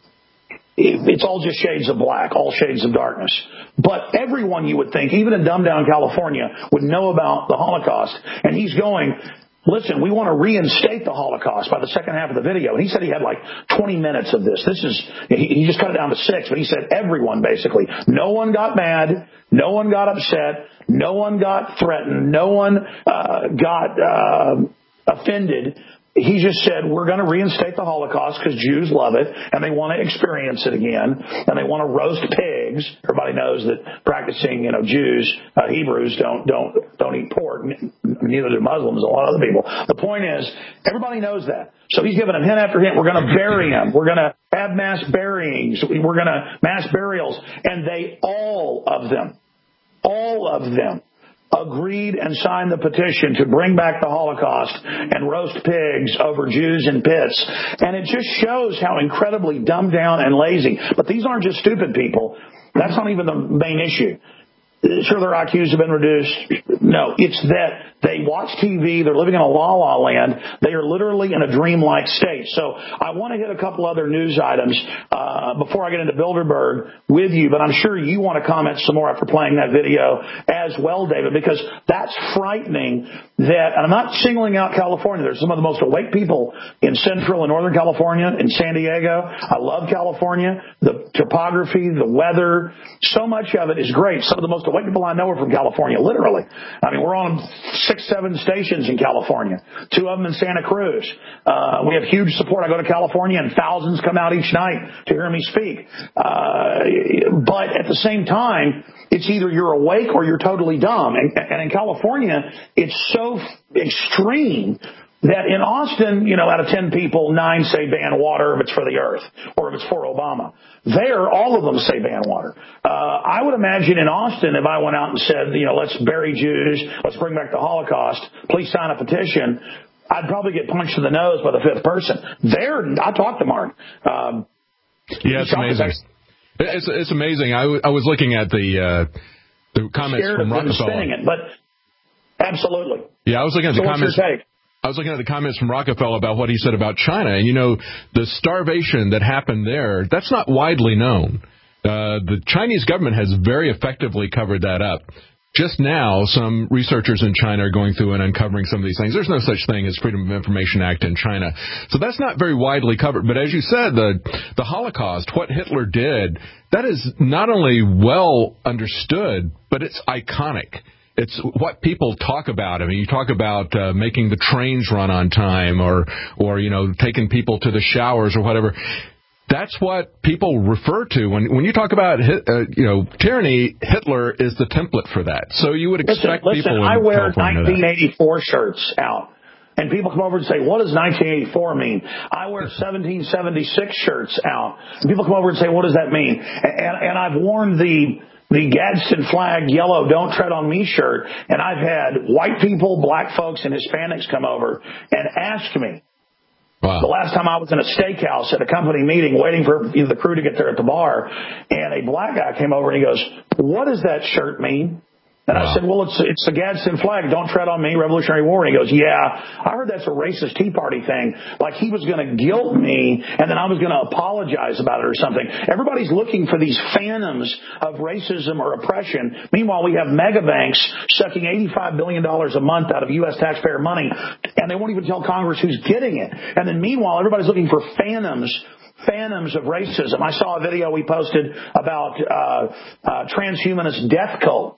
It, it's all just shades of black, all shades of darkness. But everyone, you would think, even in dumbed down California, would know about the Holocaust. And he's going, listen, we want to reinstate the Holocaust by the second half of the video. And he said he had like twenty minutes of this. This is, he just cut it down to six, but he said everyone basically. No one got mad. No one got upset. No one got threatened. No one uh, got uh, offended. He just said, we're going to reinstate the Holocaust because Jews love it and they want to experience it again, and they want to roast pigs. Everybody knows that practicing, you know, Jews, uh, Hebrews don't don't don't eat pork. Neither do Muslims. A lot of other people. The point is, everybody knows that. So he's giving them hint after hint. We're going to bury him. We're going to have mass buryings. We're going to mass burials, and they all of them, all of them. agreed and signed the petition to bring back the Holocaust and roast pigs over Jews in pits. And it just shows how incredibly dumbed down and lazy. But these aren't just stupid people. That's not even the main issue. Sure, their I Qs have been reduced. No, it's that they watch T V. They're living in a la-la land. They are literally in a dreamlike state. So I want to hit a couple other news items uh, before I get into Bilderberg with you. But I'm sure you want to comment some more after playing that video as well, David, because that's frightening. That, and I'm not singling out California. There's some of the most awake people in Central and Northern California, in San Diego. I love California. The topography, the weather, so much of it is great. Some of the most awake people I know are from California, literally. I mean, we're on six, seven stations in California, two of them in Santa Cruz. Uh, we have huge support. I go to California and thousands come out each night to hear me speak. Uh, but at the same time, it's either you're awake or you're totally dumb. And, and in California, it's so extreme that in Austin, you know, out of ten people, nine say ban water if it's for the earth or if it's for Obama. There, all of them say ban water. Uh, I would imagine in Austin, if I went out and said, you know, let's bury Jews, let's bring back the Holocaust, please sign a petition, I'd probably get punched in the nose by the fifth person. There, I talked to Mark. Um, yeah, it's amazing. It's, it's amazing. I, w- I was looking at the uh, the comments Scared from of Rockefeller. Spinning it, but absolutely. Yeah, I was looking at so the what's comments. Your take? I was looking at the comments from Rockefeller about what he said about China. And, you know, the starvation that happened there, that's not widely known. Uh, the Chinese government has very effectively covered that up. Just now, some researchers in China are going through and uncovering some of these things. There's no such thing as Freedom of Information Act in China. So that's not very widely covered. But as you said, the, the Holocaust, what Hitler did, that is not only well understood, but it's iconic. It's what people talk about. I mean, you talk about uh, making the trains run on time or, or, you know, taking people to the showers or whatever. That's what people refer to. When when you talk about, uh, you know, tyranny, Hitler is the template for that. So you would expect listen, people listen, in I wear California nineteen eighty-four shirts out. And people come over and say, what does nineteen eighty-four mean? I wear seventeen seventy-six shirts out. And people come over and say, what does that mean? And, and I've worn the the Gadsden flag yellow "Don't Tread on Me" shirt, and I've had white people, black folks, and Hispanics come over and ask me. Wow. The last time I was in a steakhouse at a company meeting waiting for you know, the crew to get there at the bar, and a black guy came over and he goes, "What does that shirt mean?" And wow. I said, well, it's it's the Gadsden flag. Don't tread on me, Revolutionary War. And he goes, yeah, I heard that's a racist Tea Party thing. Like he was going to guilt me and then I was going to apologize about it or something. Everybody's looking for these phantoms of racism or oppression. Meanwhile, we have mega banks sucking eighty-five billion dollars a month out of U S taxpayer money, and they won't even tell Congress who's getting it. And then meanwhile, everybody's looking for phantoms Phantoms of racism. I saw a video we posted about uh, uh transhumanist death cult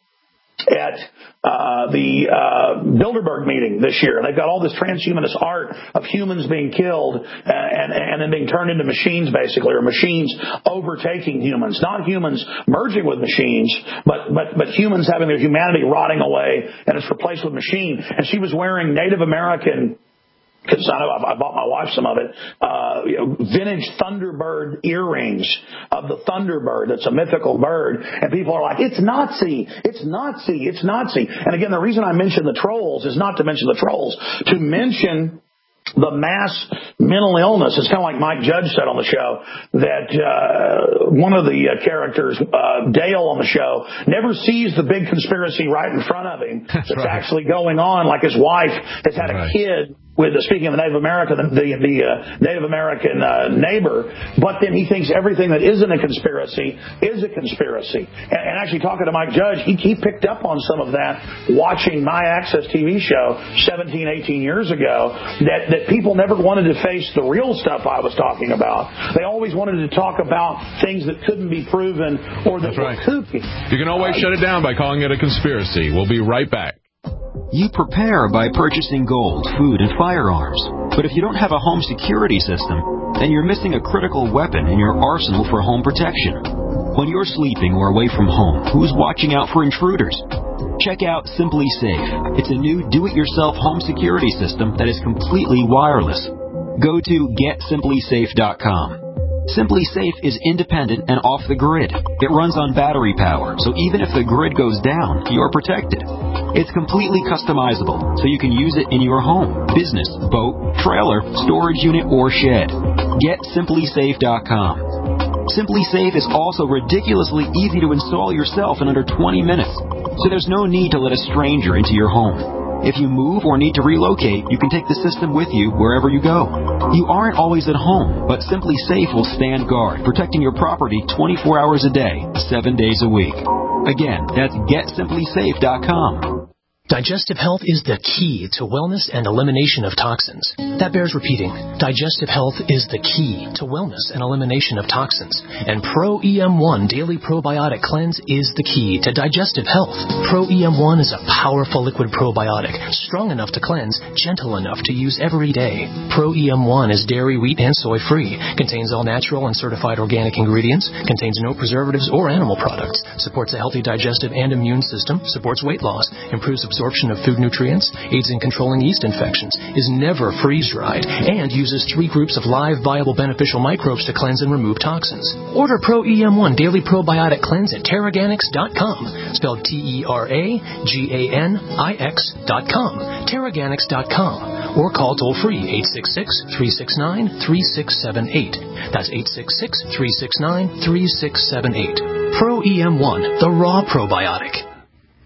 at uh the uh Bilderberg meeting this year. They've got all this transhumanist art of humans being killed and, and, and then being turned into machines, basically, or machines overtaking humans. Not humans merging with machines, but, but, but humans having their humanity rotting away, and it's replaced with machine. And she was wearing Native American, because I know I bought my wife some of it, uh, you know, vintage Thunderbird earrings of the Thunderbird. It's a mythical bird. And people are like, it's Nazi, it's Nazi, it's Nazi. And again, the reason I mention the trolls is not to mention the trolls, to mention the mass mental illness. It's kind of like Mike Judge said on the show that uh, one of the uh, characters, uh, Dale on the show, never sees the big conspiracy right in front of him. That's right. Actually going on, like his wife has had right. a kid with, uh, speaking of the Native American, the, the uh, Native American uh, neighbor, but then he thinks everything that isn't a conspiracy is a conspiracy. And, and actually talking to Mike Judge, he, he picked up on some of that watching My Access T V show seventeen, eighteen years ago, that, that people never wanted to face the real stuff I was talking about. They always wanted to talk about things that couldn't be proven or that That's were right. kooky. You can always uh, shut it down by calling it a conspiracy. We'll be right back. You prepare by purchasing gold, food, and firearms. But if you don't have a home security system, then you're missing a critical weapon in your arsenal for home protection. When you're sleeping or away from home, who's watching out for intruders? Check out Simply Safe. It's a new do-it-yourself home security system that is completely wireless. Go to get simply safe dot com. Simply Safe is independent and off the grid. It runs on battery power, so even if the grid goes down, you're protected. It's completely customizable, so you can use it in your home, business, boat, trailer, storage unit, or shed. get simply safe dot com. Simply Safe is also ridiculously easy to install yourself in under twenty minutes, so there's no need to let a stranger into your home. If you move or need to relocate, you can take the system with you wherever you go. You aren't always at home, but Simply Safe will stand guard, protecting your property twenty-four hours a day, seven days a week. Again, that's get simply safe dot com. Digestive health is the key to wellness and elimination of toxins. That bears repeating. Digestive health is the key to wellness and elimination of toxins. And Pro E M one Daily Probiotic Cleanse is the key to digestive health. Pro E M one is a powerful liquid probiotic, strong enough to cleanse, gentle enough to use every day. Pro E M one is dairy, wheat, and soy free, contains all natural and certified organic ingredients, contains no preservatives or animal products, supports a healthy digestive and immune system, supports weight loss, improves absorption of food nutrients, aids in controlling yeast infections, is never freeze-dried, and uses three groups of live, viable, beneficial microbes to cleanse and remove toxins. Order Pro E M one Daily Probiotic Cleanse at Terraganics dot com, spelled T E R A G A N I X dot com, Terraganics dot com, or call toll-free eight six six, three six nine, three six seven eight. That's eight six six, three six nine, three six seven eight. Pro E M one, the raw probiotic.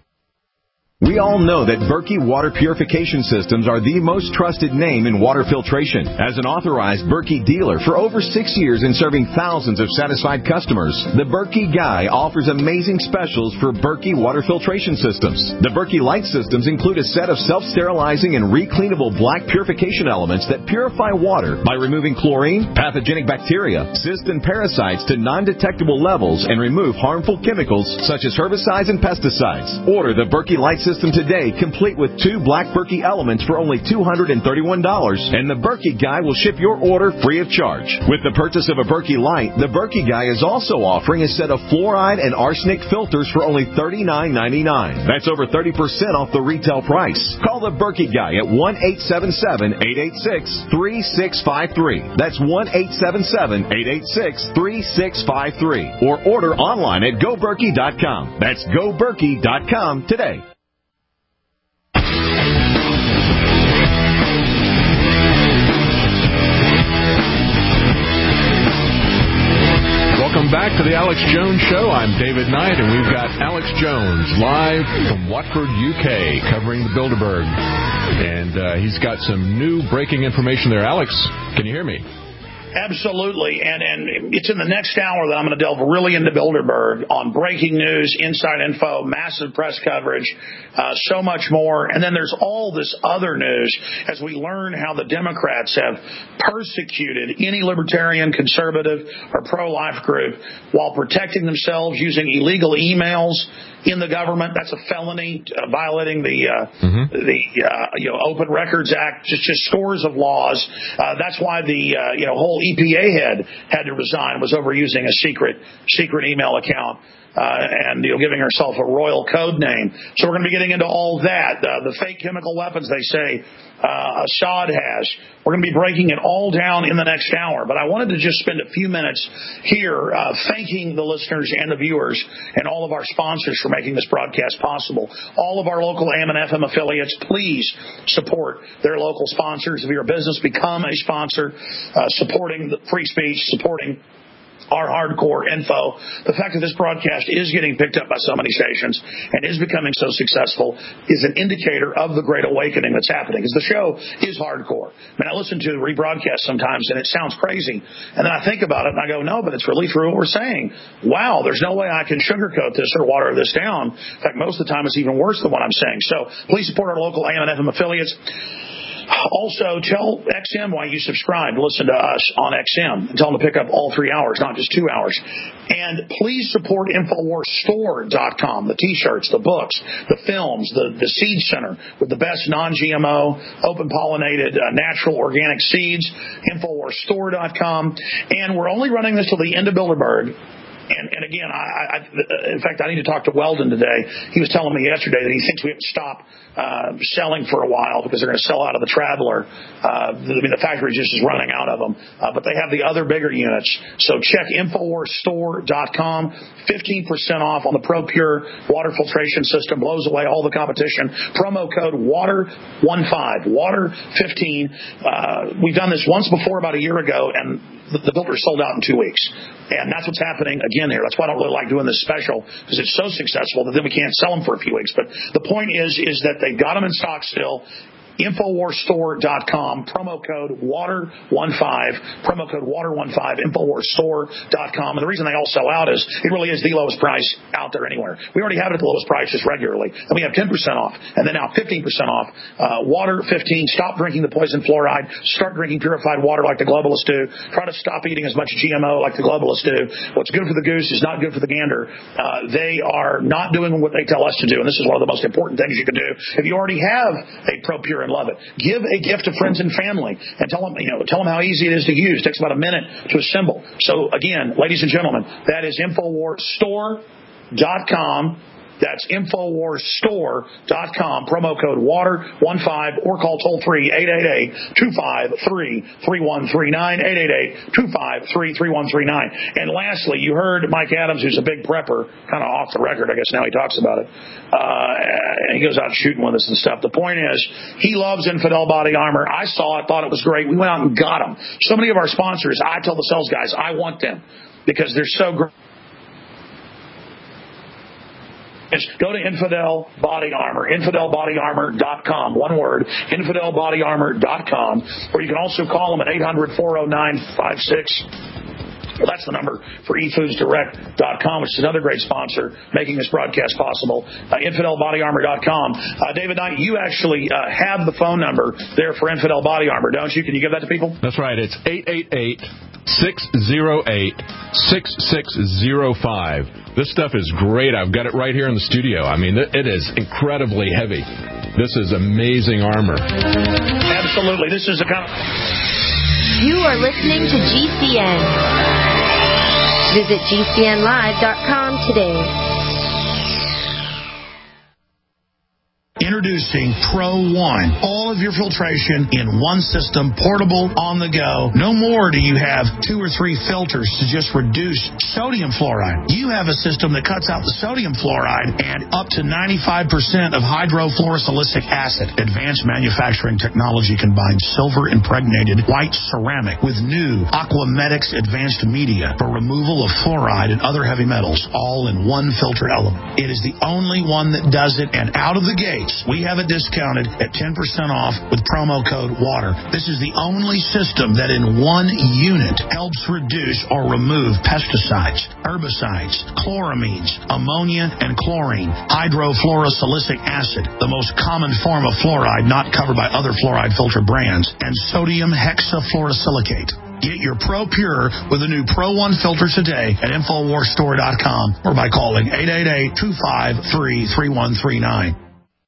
We all know that Berkey Water Purification Systems are the most trusted name in water filtration. As an authorized Berkey dealer for over six years and serving thousands of satisfied customers, the Berkey Guy offers amazing specials for Berkey Water Filtration Systems. The Berkey Light Systems include a set of self-sterilizing and recleanable black purification elements that purify water by removing chlorine, pathogenic bacteria, cysts, and parasites to non-detectable levels and remove harmful chemicals such as herbicides and pesticides. Order the Berkey Light Systems system today, complete with two Black Berkey elements for only two hundred thirty-one dollars, and the Berkey Guy will ship your order free of charge. With the purchase of a Berkey Light, the Berkey Guy is also offering a set of fluoride and arsenic filters for only thirty-nine ninety-nine. That's over thirty percent off the retail price. Call the Berkey Guy at one eight seven seven, eight eight six, three six five three. That's one eight seven seven, eight eight six, three six five three. Or order online at go berkey dot com. That's go berkey dot com today. Welcome back to the Alex Jones Show. I'm David Knight, and we've got Alex Jones live from Watford, U K, covering the Bilderberg. And uh, he's got some new breaking information there. Alex, can you hear me? Absolutely, and and it's in the next hour that I'm going to delve really into Bilderberg on breaking news, inside info, massive press coverage, uh, so much more. And then there's all this other news as we learn how the Democrats have persecuted any libertarian, conservative, or pro-life group while protecting themselves using illegal emails in the government. That's a felony, uh, violating the uh, mm-hmm. the uh, you know Open Records Act. Just just scores of laws. Uh, that's why the uh, you know whole E P A head had to resign, was over using a secret secret email account. Uh, and you know, giving herself a royal code name. So we're going to be getting into all that. Uh, the fake chemical weapons they say uh, Assad has. We're going to be breaking it all down in the next hour. But I wanted to just spend a few minutes here uh, thanking the listeners and the viewers and all of our sponsors for making this broadcast possible. All of our local A M and F M affiliates, please support their local sponsors. If you're a business, become a sponsor, uh, supporting the free speech, supporting our hardcore info. The fact that this broadcast is getting picked up by so many stations and is becoming so successful is an indicator of the great awakening that's happening, because the show is hardcore. I mean, I listen to the rebroadcast sometimes and it sounds crazy, and then I think about it and I go, no, but it's really true what we're saying. Wow, there's no way I can sugarcoat this or water this down. In fact, most of the time it's even worse than what I'm saying. So please support our local A M and F M affiliates. Also, tell X M why you subscribe to listen to us on X M, and tell them to pick up all three hours, not just two hours. And please support Infowars Store dot com, the T-shirts, the books, the films, the, the Seed Center with the best non G M O, open-pollinated, uh, natural, organic seeds, Infowars Store dot com. And we're only running this till the end of Bilderberg. And, and again, I, I, in fact, I need to talk to Weldon today. He was telling me yesterday that he thinks we have to stop uh, selling for a while because they're going to sell out of the Traveler. Uh, I mean, the factory just is running out of them. Uh, but they have the other bigger units. So check Infowars Store dot com. fifteen percent off on the ProPure water filtration system. Blows away all the competition. Promo code water fifteen. water fifteen. Uh, we've done this once before about a year ago, and the, the filter sold out in two weeks. And that's what's happening again here. That's why I don't really like doing this special, because it's so successful that then we can't sell them for a few weeks. But the point is, is that they've got them in stock still. Infowars Store dot com, promo code water fifteen, promo code water fifteen, Infowars Store dot com. And the reason they all sell out is it really is the lowest price out there anywhere. We already have it at the lowest price just regularly, and we have ten percent off, and then now fifteen percent off. Uh, water fifteen, stop drinking the poison fluoride, start drinking purified water like the globalists do, try to stop eating as much G M O like the globalists do. What's good for the goose is not good for the gander. Uh, they are not doing what they tell us to do, and this is one of the most important things you can do. If you already have a ProPure and love it, give a gift to friends and family, and tell them, you know, tell them how easy it is to use. It takes about a minute to assemble. So again, ladies and gentlemen, that is Infowars Store dot com. That's Infowars Store dot com, promo code water fifteen, or call toll free eight eight eight, two five three, three one three nine, eight eight eight, two five three, three one three nine. And lastly, you heard Mike Adams, who's a big prepper, kind of off the record, I guess now he talks about it. Uh, he goes out shooting with us and stuff. The point is, he loves Infidel Body Armor. I saw it, thought it was great. We went out and got them. So many of our sponsors, I tell the sales guys, I want them because they're so great. Go to Infidel Body Armor, infidel body armor dot com, one word, infidel body armor dot com, or you can also call them at eight hundred, four oh nine, five six. Well, that's the number for e foods direct dot com, which is another great sponsor making this broadcast possible, uh, infidel body armor dot com. Uh, David Knight, you actually uh, have the phone number there for Infidel Body Armor, don't you? Can you give that to people? That's right. It's eight eight eight, six oh eight, six six oh five. This stuff is great. I've got it right here in the studio. I mean, it is incredibly heavy. This is amazing armor. Absolutely. This is a kind of... You are listening to G C N. Visit G C N live dot com today. Introducing Pro One. All of your filtration in one system, portable, on the go. No more do you have two or three filters to just reduce sodium fluoride. You have a system that cuts out the sodium fluoride and up to ninety-five percent of hydrofluorosilicic acid. Advanced manufacturing technology combines silver-impregnated white ceramic with new Aquamedics advanced media for removal of fluoride and other heavy metals, all in one filter element. It is the only one that does it, and out of the gate, we have it discounted at ten percent off with promo code WATER. This is the only system that in one unit helps reduce or remove pesticides, herbicides, chloramines, ammonia, and chlorine, hydrofluorosilicic acid, the most common form of fluoride not covered by other fluoride filter brands, and sodium hexafluorosilicate. Get your Pro Pure with a new Pro One filter today at Infowars Store dot com or by calling eight eight eight, two five three, three one three nine.